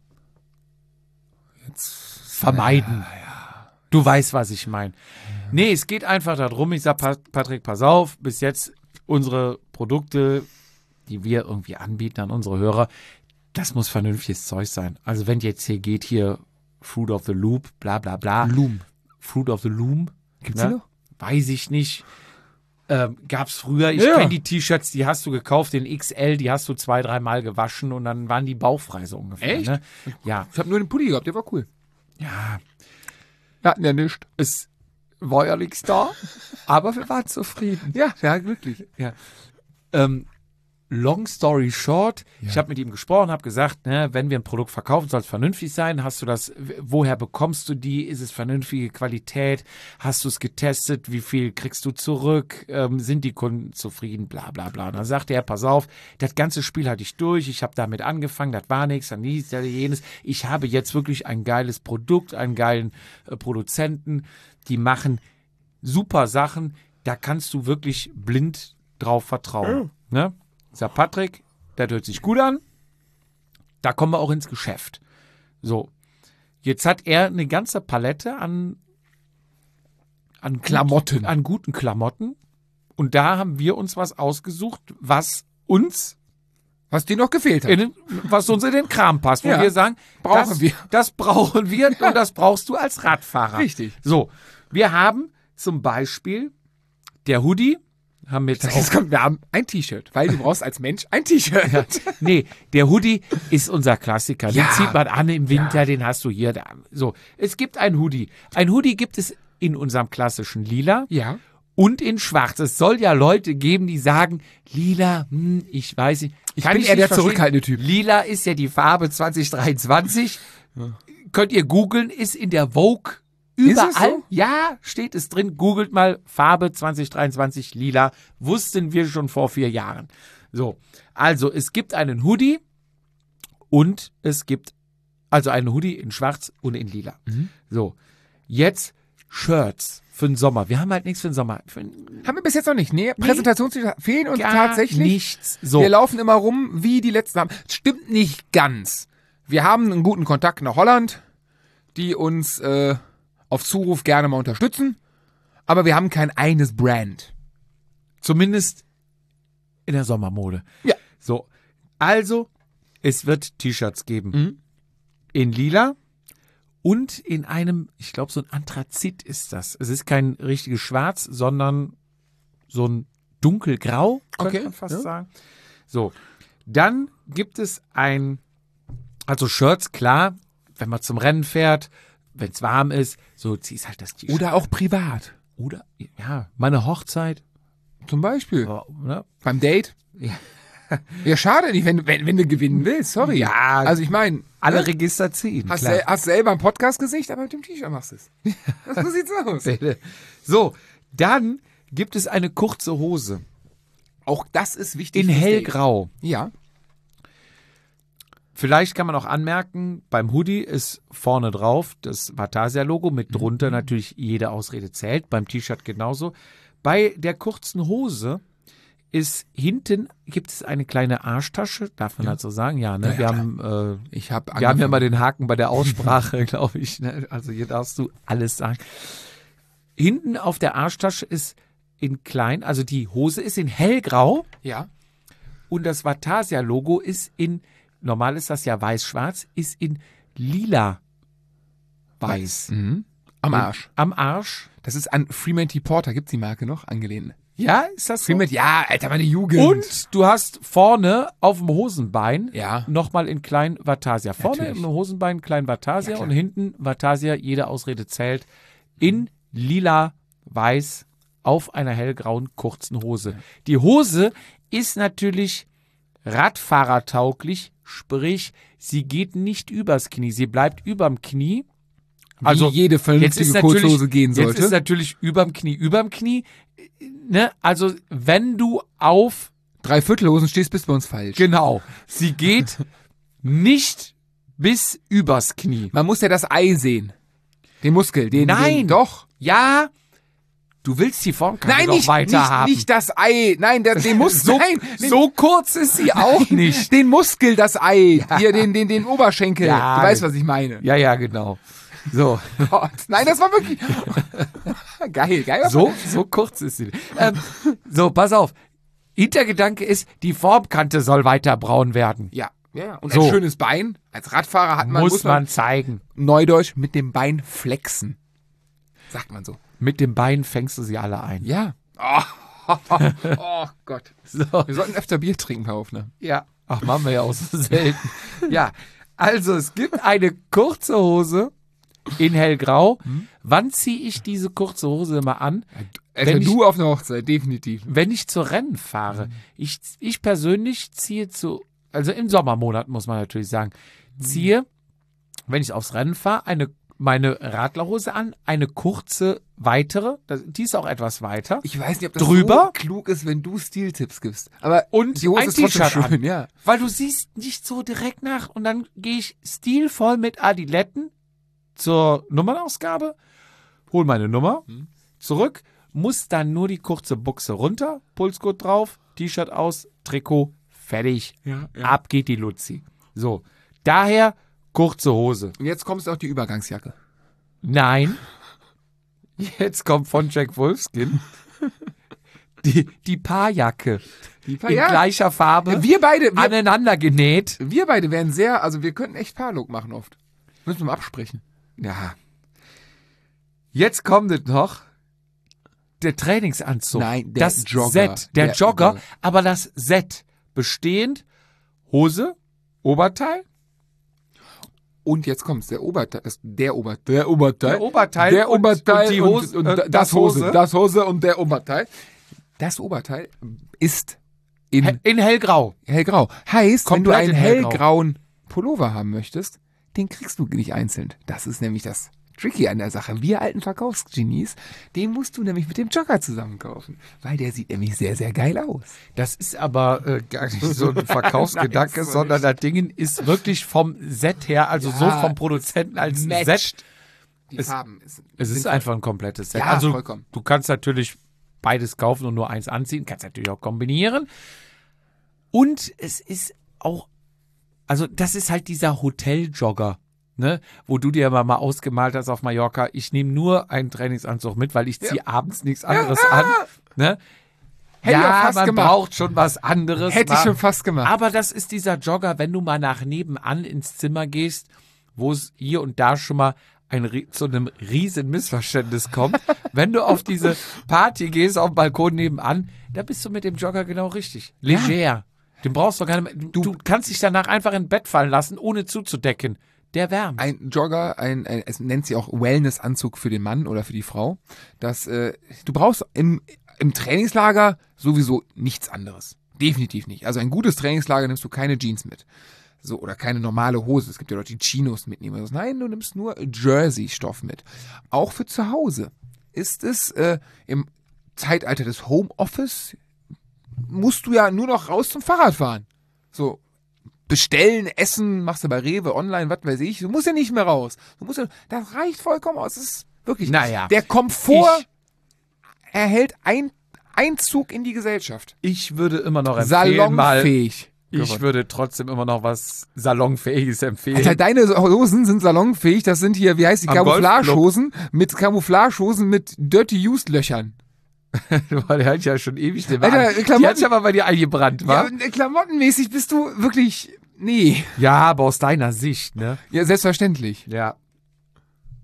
Vermeiden. Du weißt, was ich meine. Nee, es geht einfach darum, ich sag, Pa- Patrick, pass auf, bis jetzt unsere Produkte, die wir irgendwie anbieten an unsere Hörer, das muss vernünftiges Zeug sein. Also wenn jetzt hier geht, hier Fruit of the Loop, bla bla bla. Loom. Fruit of the Loom. Gibt's ne? die noch? Weiß ich nicht. Ähm, gab's früher. Ich Ja. kenne die T-Shirts, die hast du gekauft, den X L, die hast du zwei, dreimal gewaschen und dann waren die bauchfrei so ungefähr. Echt? Ne? Ja. Ich habe nur den Pulli gehabt, der war cool. Ja, Wir hatten ja nichts. es war ja nichts da, aber wir waren zufrieden. Ja, ja, glücklich. Ja. Ähm, long story short, ich habe mit ihm gesprochen, habe gesagt, ne, wenn wir ein Produkt verkaufen, soll es vernünftig sein. Hast du das, woher bekommst du die? Ist es vernünftige Qualität? Hast du es getestet? Wie viel kriegst du zurück? Ähm, sind die Kunden zufrieden? Bla bla bla. Und dann sagte er, pass auf, das ganze Spiel hatte ich durch. Ich habe damit angefangen, das war nichts, dann dies, dann jenes. Ich habe jetzt wirklich ein geiles Produkt, einen geilen äh, Produzenten. Die machen super Sachen. Da kannst du wirklich blind drauf vertrauen. Ne? Ich sag, Patrick, das hört sich gut an. Da kommen wir auch ins Geschäft. So. Jetzt hat er eine ganze Palette an, an gut- Klamotten. An guten Klamotten. Und da haben wir uns was ausgesucht, was uns Was dir noch gefehlt hat. in den, was uns in den Kram passt, wo Ja. wir sagen, Brauchen das, wir. das brauchen wir und das brauchst du als Radfahrer. Richtig. So, wir haben zum Beispiel der Hoodie, haben wir jetzt auch Jetzt kommt, wir haben ein T-Shirt, weil du brauchst als Mensch ein T-Shirt. Nee, der Hoodie ist unser Klassiker. Den Ja. zieht man an im Winter, den hast du hier. Da. So, es gibt ein Hoodie. Ein Hoodie gibt es in unserem klassischen Lila Ja. und in Schwarz. Es soll ja Leute geben, die sagen, Lila, hm, ich weiß nicht. Ich Kann bin eher nicht der verstehen. zurückhaltende Typ. Lila ist ja die Farbe zwanzig dreiundzwanzig. Könnt ihr googeln, ist in der Vogue überall. es so? Ja, steht es drin. Googelt mal Farbe zwanzig dreiundzwanzig lila. Wussten wir schon vor vier Jahren. So, also es gibt einen Hoodie und es gibt also einen Hoodie in schwarz und in lila. So, jetzt Shirts für den Sommer. Wir haben halt nichts für den Sommer. Für den Haben wir bis jetzt noch nicht. Nee, Präsentationstücher fehlen uns gar tatsächlich. nichts. So. Wir laufen immer rum, wie die letzten haben. Stimmt nicht ganz. Wir haben einen guten Kontakt nach Holland, die uns äh, auf Zuruf gerne mal unterstützen. Aber wir haben kein eines Brand. Zumindest in der Sommermode. Ja. So, also es wird T-Shirts geben. Mhm. In lila und in einem, ich glaube, so ein Anthrazit ist das. Es ist kein richtiges Schwarz, sondern so ein dunkelgrau, könnte Okay, man fast ja. sagen. So, dann gibt es ein, also Shirts, klar, wenn man zum Rennen fährt, wenn es warm ist, so ziehst halt das T-Shirt. Oder auch privat. Oder, ja, meine Hochzeit. Zum Beispiel. aber, Ne? Beim Date. Ja. Ja, schade nicht, wenn, wenn, wenn du gewinnen willst. Sorry. Ja, Also ich meine, Alle ne? Register ziehen. hast, klar. sel hast selber ein Podcast-Gesicht, aber mit dem T-Shirt machst du es. So sieht's aus. So, dann gibt es eine kurze Hose Auch das ist wichtig. in fürs Date. hellgrau. Ja. Vielleicht kann man auch anmerken, beim Hoodie ist vorne drauf das Vatasia-Logo, mit drunter natürlich jede Ausrede zählt, beim T-Shirt genauso. Bei der kurzen Hose ist hinten, gibt es eine kleine Arschtasche, darf man halt so sagen? Ja, ne? Ja, ja, wir klar. haben, äh, Ich habe wir haben ja mal den Haken bei der Aussprache, glaube ich. Ne? Also hier darfst du alles sagen. Hinten auf der Arschtasche ist in klein, also die Hose ist in hellgrau Ja. und das Vatasia-Logo ist in, normal ist das ja weiß-schwarz, ist in lila-weiß. Mhm. Am Arsch. Am Arsch. Das ist an Fremantle Porter, gibt's die Marke noch, angelehnt. Ja, ist das so? Fremantle, ja, Alter, meine Jugend. Und du hast vorne auf dem Hosenbein Ja. nochmal in klein Vatasia. Vorne Natürlich. im Hosenbein klein Vatasia Ja, klar. und hinten Vatasia, jede Ausrede zählt, in lila, weiß, auf einer hellgrauen kurzen Hose. Die Hose ist natürlich radfahrertauglich, sprich, sie geht nicht übers Knie, sie bleibt überm Knie. Also jede jetzt vernünftige ist natürlich, Kurzhose gehen sollte. Jetzt ist natürlich überm Knie, überm Knie. Ne? Also wenn du auf, Dreiviertelhosen stehst, bist du bei uns falsch. genau, sie geht nicht bis übers Knie. Man muss ja das Ei sehen. Den Muskel, den, Nein. den doch. Ja, du willst die Formkante Nein, noch nicht, weiter nicht, haben. nicht das Ei. Nein, der, den Muskel. so, nein, den, so kurz ist sie auch nicht. Den Muskel, das Ei. Hier, den, den, den Oberschenkel. Ja. Du weißt, was ich meine. Ja, ja, genau. So, Gott. Nein, das war wirklich. geil, geil. so, so kurz ist sie. Ähm, so, pass auf. Hintergedanke ist, die Formkante soll weiter braun werden. Ja. Ja, und So. ein schönes Bein. Als Radfahrer hat man, muss, man zeigen. Neudeutsch mit dem Bein flexen. Sagt man so. Mit dem Bein fängst du sie alle ein. Ja. Oh, oh Gott. So. Wir sollten öfter Bier trinken bei Aufnahme. Ja. Ach, machen wir ja auch so selten. Ja, also es gibt eine kurze Hose in hellgrau. Wann ziehe ich diese kurze Hose immer an? Alter, Wenn ich- du auf einer Hochzeit, definitiv. Wenn ich zu Rennen fahre. Ich, ich persönlich ziehe zu, also im Sommermonat muss man natürlich sagen, ziehe, wenn ich aufs Rennen fahre, eine meine Radlerhose an, eine kurze weitere, das- die ist auch etwas weiter. Ich weiß nicht, ob das Drüber? so klug ist, wenn du Stiltipps gibst. Aber Und die Hose ein ist trotzdem T-Shirt schön, an. ja. Weil du siehst nicht so direkt nach und dann gehe ich stilvoll mit Adiletten zur Nummernausgabe, hol meine Nummer, zurück, muss dann nur die kurze Buchse runter, Pulsgurt drauf, T-Shirt aus, Trikot, fertig. Ja, ja. Ab geht die Luzi. So, daher kurze Hose. Und jetzt kommst du auch die Übergangsjacke. Nein. Jetzt kommt von Jack Wolfskin die, die Paarjacke. Die In gleicher Farbe. Wir beide, wir, aneinander genäht. wir beide wären sehr, also wir könnten echt Paarlook machen oft. Müssen wir mal absprechen. Ja. Jetzt kommt es noch. Der Trainingsanzug. Nein, der das Jogger. Set. Der, Der Jogger, Jogger. aber das Set. Bestehend Hose, Oberteil. Und jetzt kommt's, der Oberteil, das, der Oberteil, der Oberteil, Der Oberteil der und- Oberteil und die Hose- und, äh, das Hose, Hose. das Hose und der Oberteil. Das Oberteil ist in In hellgrau. hellgrau. Heißt, wenn du Komplett einen in hellgrau. hellgrauen Pullover haben möchtest, den kriegst du nicht einzeln. Das ist nämlich das Tricky an der Sache. Wir alten Verkaufsgenies, den musst du nämlich mit dem Jogger zusammen kaufen, weil der sieht nämlich sehr, sehr geil aus. Das ist aber äh, gar nicht so ein Verkaufsgedanke, Nein, so sondern nicht. das Ding ist wirklich vom Set her, also Ja, so vom Produzenten als Set. Die Es- Farben. Ist, Es ist einfach ein komplettes Set. Ja, also vollkommen. du kannst natürlich beides kaufen und nur eins anziehen, kannst natürlich auch kombinieren. Und es ist auch, also das ist halt dieser Hoteljogger, ne, wo du dir aber mal ausgemalt hast auf Mallorca, ich nehme nur einen Trainingsanzug mit, weil ich ziehe abends nichts anderes an. Ne? Hätte ich auch ja, fast man gemacht. braucht schon was anderes. Hätte ich mal. schon fast gemacht. Aber das ist dieser Jogger, wenn du mal nach nebenan ins Zimmer gehst, wo es hier und da schon mal ein, ri- zu einem riesen Missverständnis kommt. Wenn du auf diese Party gehst, auf dem Balkon nebenan, da bist du mit dem Jogger genau richtig. Leger. Den brauchst du gar nicht mehr. Du, du kannst dich danach einfach in Bett fallen lassen, ohne zuzudecken. Der wärmt. Ein Jogger, ein, ein, es nennt sich auch Wellness-Anzug für den Mann oder für die Frau. Das, äh, du brauchst im, im Trainingslager sowieso nichts anderes. Definitiv nicht. Also ein gutes Trainingslager nimmst du keine Jeans mit. So, oder keine normale Hose. Es gibt ja Leute, die Chinos mitnehmen. Also nein, du nimmst nur Jersey-Stoff mit. Auch für zu Hause ist es äh, im Zeitalter des Homeoffice musst du ja nur noch raus zum Fahrradfahren. So, bestellen, essen, machst du bei Rewe, online, was weiß ich. Du musst ja nicht mehr raus. Du musst ja, das reicht vollkommen aus. Das ist wirklich, Naja. der Komfort Ich- erhält ein, Einzug in die Gesellschaft. Ich würde immer noch empfehlen, mal, Salonfähig. ich würde trotzdem immer noch was Salonfähiges empfehlen. Alter, deine Hosen sind salonfähig. Das sind hier, wie heißt die, Am Camouflagehosen mit Camouflagehosen mit Dirty Used Löchern. Der hat ja schon ewig den Alter, Wagen. Die Klamotten- hat sich aber bei dir eingebrannt, wa? Ja, klamottenmäßig bist du wirklich, nee. Ja, aber aus deiner Sicht, ne? Ja, selbstverständlich. Ja.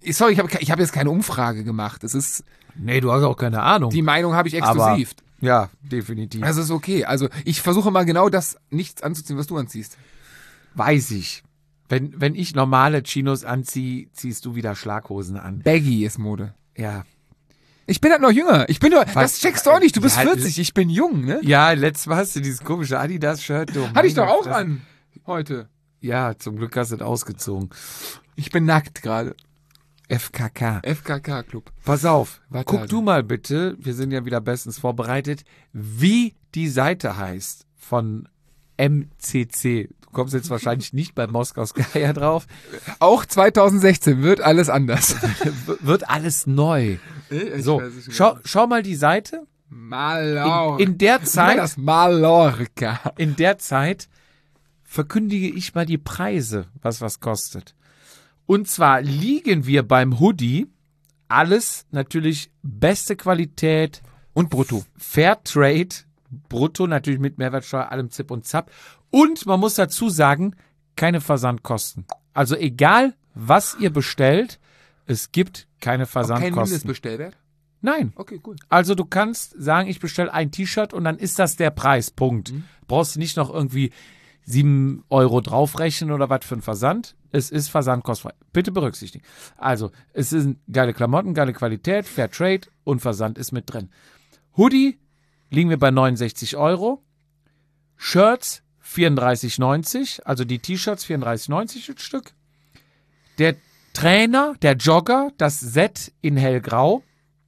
Sorry, ich habe ich hab jetzt keine Umfrage gemacht. Es ist, Nee, du hast auch keine Ahnung. die Meinung habe ich exklusiv. Aber, ja, definitiv. Das ist okay. Also ich versuche mal genau das nichts anzuziehen, was du anziehst. Weiß ich. Wenn, wenn ich normale Chinos anziehe, ziehst du wieder Schlaghosen an. Baggy ist Mode. Ja. Ich bin halt noch jünger. Ich bin doch, das checkst du auch nicht. Du bist Ja, vierzig, ich bin jung, ne? Ja, letztes Mal hast du dieses komische Adidas-Shirt. du Hatte ich doch meine auch Fresse. an. Heute. Ja, zum Glück hast du es ausgezogen. Ich bin nackt gerade. F K K. F K K-Club. Pass auf, Warte, guck also. du mal bitte, wir sind ja wieder bestens vorbereitet, wie die Seite heißt von M C C. Du kommst jetzt wahrscheinlich nicht bei Moskaus Geier drauf. Auch zweitausendsechzehn wird alles anders. W- Wird alles neu. Ich So, weiß es schon. schau, schau mal die Seite. Mallorca. In, in der Nein, Zeit, das Mallorca. in der Zeit verkündige ich mal die Preise, was was kostet. Und zwar liegen wir beim Hoodie, alles natürlich beste Qualität, Und brutto. Fairtrade, brutto natürlich mit Mehrwertsteuer, allem Zip und Zap. Und man muss dazu sagen, keine Versandkosten. Also egal, was ihr bestellt, es gibt keine Kein Versandkosten. Mindestbestellwert? Nein. Okay, cool. Also du kannst sagen, ich bestelle ein T-Shirt und dann ist das der Preis, Punkt. Brauchst du nicht noch irgendwie sieben Euro draufrechnen oder was für ein Versand. Es ist versandkostenfrei. Bitte berücksichtigen. Also, es sind geile Klamotten, geile Qualität, Fair Trade und Versand ist mit drin. Hoodie liegen wir bei neunundsechzig Euro. Shirts vierunddreißig neunzig, also die T-Shirts vierunddreißig neunzig das Stück. Der Trainer, der Jogger, das Set in hellgrau,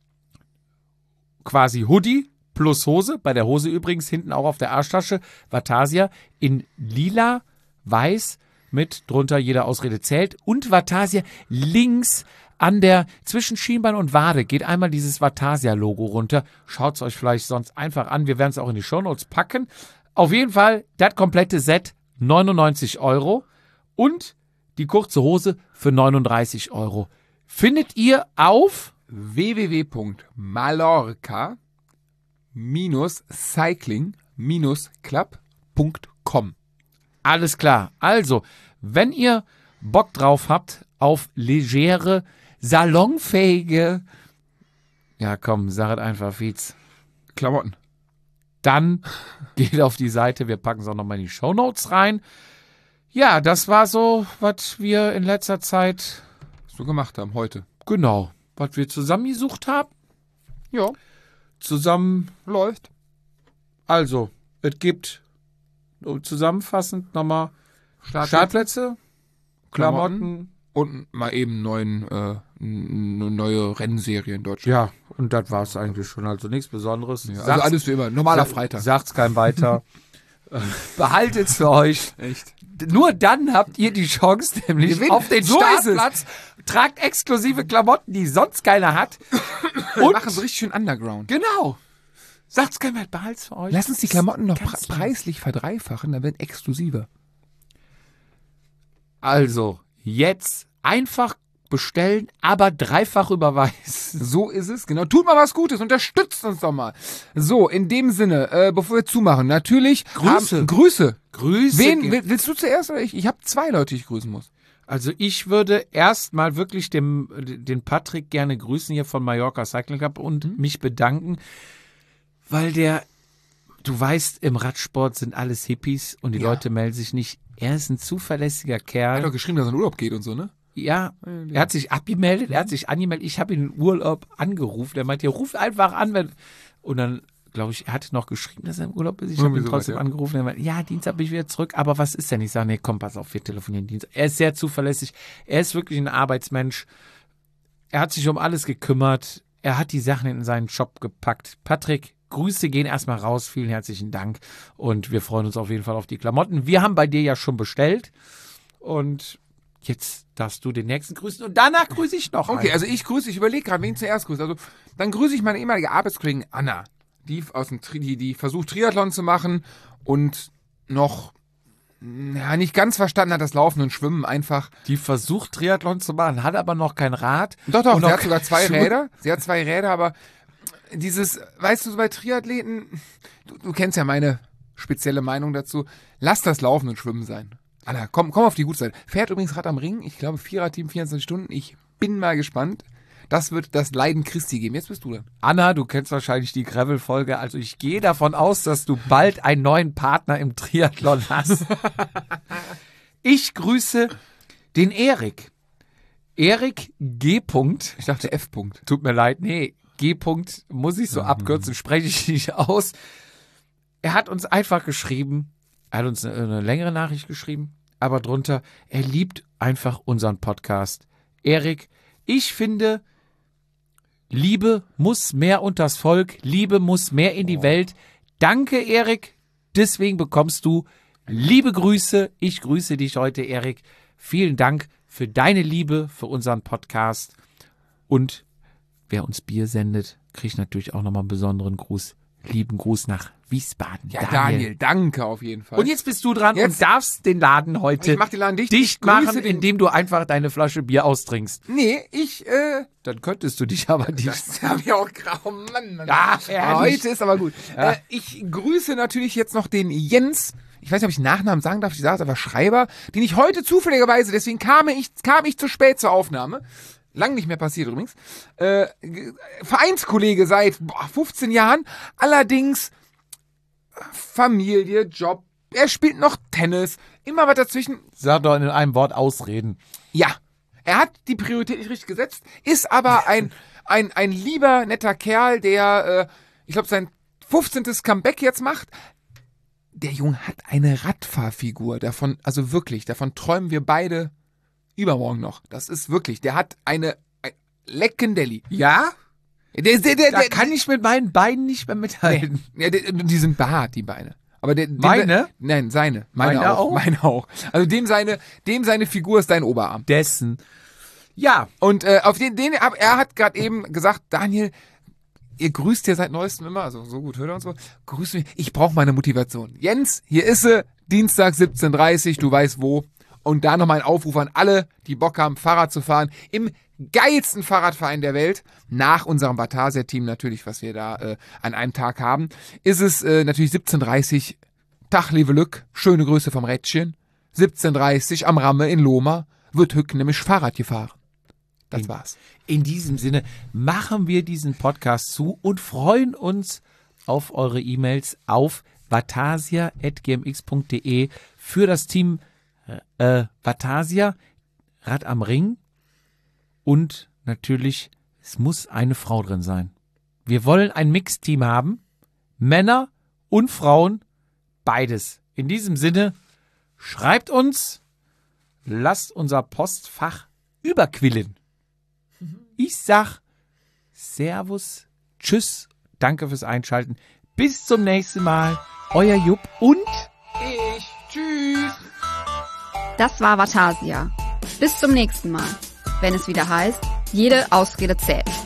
quasi Hoodie plus Hose, bei der Hose übrigens hinten auch auf der Arschtasche, Vatasia in lila, weiß, mit drunter jede Ausrede zählt und Vatasia links an der, zwischen Schienbein und Wade geht einmal dieses Vatasia-Logo runter. Schaut es euch vielleicht sonst einfach an, wir werden es auch in die Shownotes packen. Auf jeden Fall, das komplette Set neunundneunzig Euro und die kurze Hose für neununddreißig Euro. Findet ihr auf w w w punkt mallorca cycling club punkt com. Alles klar. Also, wenn ihr Bock drauf habt auf legere, salonfähige, ja komm, sag es einfach, Fietz, Klamotten. dann geht auf die Seite, wir packen es auch nochmal in die Shownotes rein. Ja, das war so, was wir in letzter Zeit, So gemacht haben heute. genau, was wir zusammengesucht haben. Ja, Zusammen, läuft. also, es gibt um zusammenfassend nochmal Startplätze. Startplätze, Klamotten. Klamotten. Und mal eben neuen, äh, eine neue Rennserie in Deutschland. Ja, und das war es eigentlich schon. Also nichts Besonderes. Ja, also alles wie immer. Normaler Freitag. Sagt's keinem weiter. Behaltet's für euch. Echt. Nur dann habt ihr die Chance, nämlich Gewinn. auf den So ist es. Startplatz. Tragt exklusive Klamotten, die sonst keiner hat. Wir Und machen es richtig schön underground. genau. Sagt's keinem weiter. Behalt's für euch. Lass uns die Klamotten noch Ganz pre preislich verdreifachen, dann werden exklusiver. Also, jetzt einfach bestellen, aber dreifach überweisen. So ist es, genau. Tut mal was Gutes, unterstützt uns doch mal. So, in dem Sinne, äh, bevor wir zumachen, natürlich Grüße. Haben, Grüße. Grüße. Wen will, willst du zuerst oder ich? Ich habe zwei Leute, die ich grüßen muss. Also ich würde erstmal wirklich dem, den Patrick gerne grüßen hier von Mallorca Cycling Club und Mhm. mich bedanken, weil der, du weißt, im Radsport sind alles Hippies und die Ja. Leute melden sich nicht. Er ist ein zuverlässiger Er hat Kerl. doch geschrieben, dass er in Urlaub geht und so, ne? Ja, er hat sich abgemeldet, er hat sich angemeldet. Ich habe ihn in Urlaub angerufen. Er meinte, ruf einfach an. Wenn und dann, glaube ich, er hatte noch geschrieben, dass er im Urlaub ist. Ich habe Irgendwie ihn sowas, trotzdem ja. angerufen. Er meinte, ja, Dienstag bin ich wieder zurück. Aber was ist denn? Ich sage, nee, komm, pass auf, wir telefonieren Dienstag. Er ist sehr zuverlässig. Er ist wirklich ein Arbeitsmensch. Er hat sich um alles gekümmert. Er hat die Sachen in seinen Shop gepackt. Patrick, Grüße gehen erstmal raus. Vielen herzlichen Dank. Und wir freuen uns auf jeden Fall auf die Klamotten. Wir haben bei dir ja schon bestellt. Und jetzt darfst du den nächsten grüßen. Und danach grüße ich noch Okay, einen. also ich grüße, ich überlege gerade, wen ich zuerst grüße. Also, dann grüße ich meine ehemalige Arbeitskollegin Anna, die aus dem Tri die, die versucht Triathlon zu machen und noch ja, nicht ganz verstanden hat, das Laufen und Schwimmen einfach. Die versucht Triathlon zu machen, hat aber noch kein Rad. Doch, doch, Und sie noch hat sogar zwei Schuhe. Räder. Sie hat zwei Räder, aber dieses, weißt du, so bei Triathleten, du, du kennst ja meine spezielle Meinung dazu, lass das Laufen und Schwimmen sein. Anna, komm, komm auf die gute Seite. Fährt übrigens Rad am Ring. Ich glaube, Viererteam, vierundzwanzig Stunden. Ich bin mal gespannt. Das wird das Leiden Christi geben. Jetzt bist du dran. Anna, du kennst wahrscheinlich die Gravel-Folge. Also ich gehe davon aus, dass du bald einen neuen Partner im Triathlon hast. Ich grüße den Erik. Erik G. -Punkt. Ich dachte F. -Punkt. Tut mir leid, nee, G. -Punkt muss ich so mhm. abkürzen, spreche ich nicht aus. Er hat uns einfach geschrieben, er hat uns eine, eine längere Nachricht geschrieben, aber drunter, er liebt einfach unseren Podcast. Erik, ich finde, Liebe muss mehr unters Volk, Liebe muss mehr in die oh. Welt. Danke, Erik, deswegen bekommst du liebe Grüße. Ich grüße dich heute, Erik. Vielen Dank für deine Liebe, für unseren Podcast. Und wer uns Bier sendet, kriegt natürlich auch nochmal einen besonderen Gruß. Lieben Gruß nach Wiesbaden. Ja, Daniel, Daniel danke auf jeden Fall. Und jetzt bist du dran jetzt. und darfst den Laden heute ich mach den Laden dicht, dicht machen, indem du einfach deine Flasche Bier austrinkst. Nee, ich, äh... Dann könntest du dich aber nicht... Das habe ich auch grau, Mann, Mann. Ja, heute ist aber gut. Ja. Äh, ich grüße natürlich jetzt noch den Jens... Ich weiß nicht, ob ich den Nachnamen sagen darf, ich sage es aber Schreiber, den ich heute zufälligerweise, deswegen kam ich, kam ich zu spät zur Aufnahme. Lang nicht mehr passiert übrigens. Äh, Vereinskollege seit boah, fünfzehn Jahren, allerdings Familie, Job, er spielt noch Tennis, immer was dazwischen. Sag doch in einem Wort Ausreden. Ja, er hat die Priorität nicht richtig gesetzt, ist aber ein, ein, ein lieber, netter Kerl, der, äh, ich glaube, sein fünfzehntes Comeback jetzt macht. Der Junge hat eine Radfahrfigur, davon, also wirklich, davon träumen wir beide übermorgen noch. Das ist wirklich, der hat eine, ein Leckendelli. Ja? Der, der, der, da der, kann ich mit meinen Beinen nicht mehr mithalten. Nee, der, die sind behaart, die Beine. Aber der, meine? Dem, nein, seine. Meine, meine auch, auch. Meine auch. Also dem seine, dem seine Figur ist dein Oberarm. Dessen. Ja. Und äh, auf den, den er hat gerade eben gesagt, Daniel, ihr grüßt ja seit neuestem immer, also so gut hört er uns so. Grüß mich, ich brauche meine Motivation. Jens, hier ist sie, Dienstag siebzehn Uhr dreißig, du weißt wo. Und da nochmal ein Aufruf an alle, die Bock haben, Fahrrad zu fahren. Im geilsten Fahrradverein der Welt, nach unserem Batasia-Team natürlich, was wir da äh, an einem Tag haben, ist es äh, natürlich siebzehn Uhr dreißig, Tag, liebe Lück, schöne Grüße vom Rädchen. siebzehn Uhr dreißig am Ramme in Lohmar wird Hück nämlich Fahrrad gefahren. Das in, war's. In diesem Sinne machen wir diesen Podcast zu und freuen uns auf eure E-Mails auf vatasia at g m x punkt d e für das Team äh, Vatasia, Rad am Ring und natürlich, es muss eine Frau drin sein. Wir wollen ein Mixteam haben, Männer und Frauen, beides. In diesem Sinne, schreibt uns, lasst unser Postfach überquillen. Ich sag Servus, Tschüss, danke fürs Einschalten. Bis zum nächsten Mal. Euer Jupp und ich. Tschüss. Das war Vatasia. Bis zum nächsten Mal, wenn es wieder heißt, jede Ausrede zählt.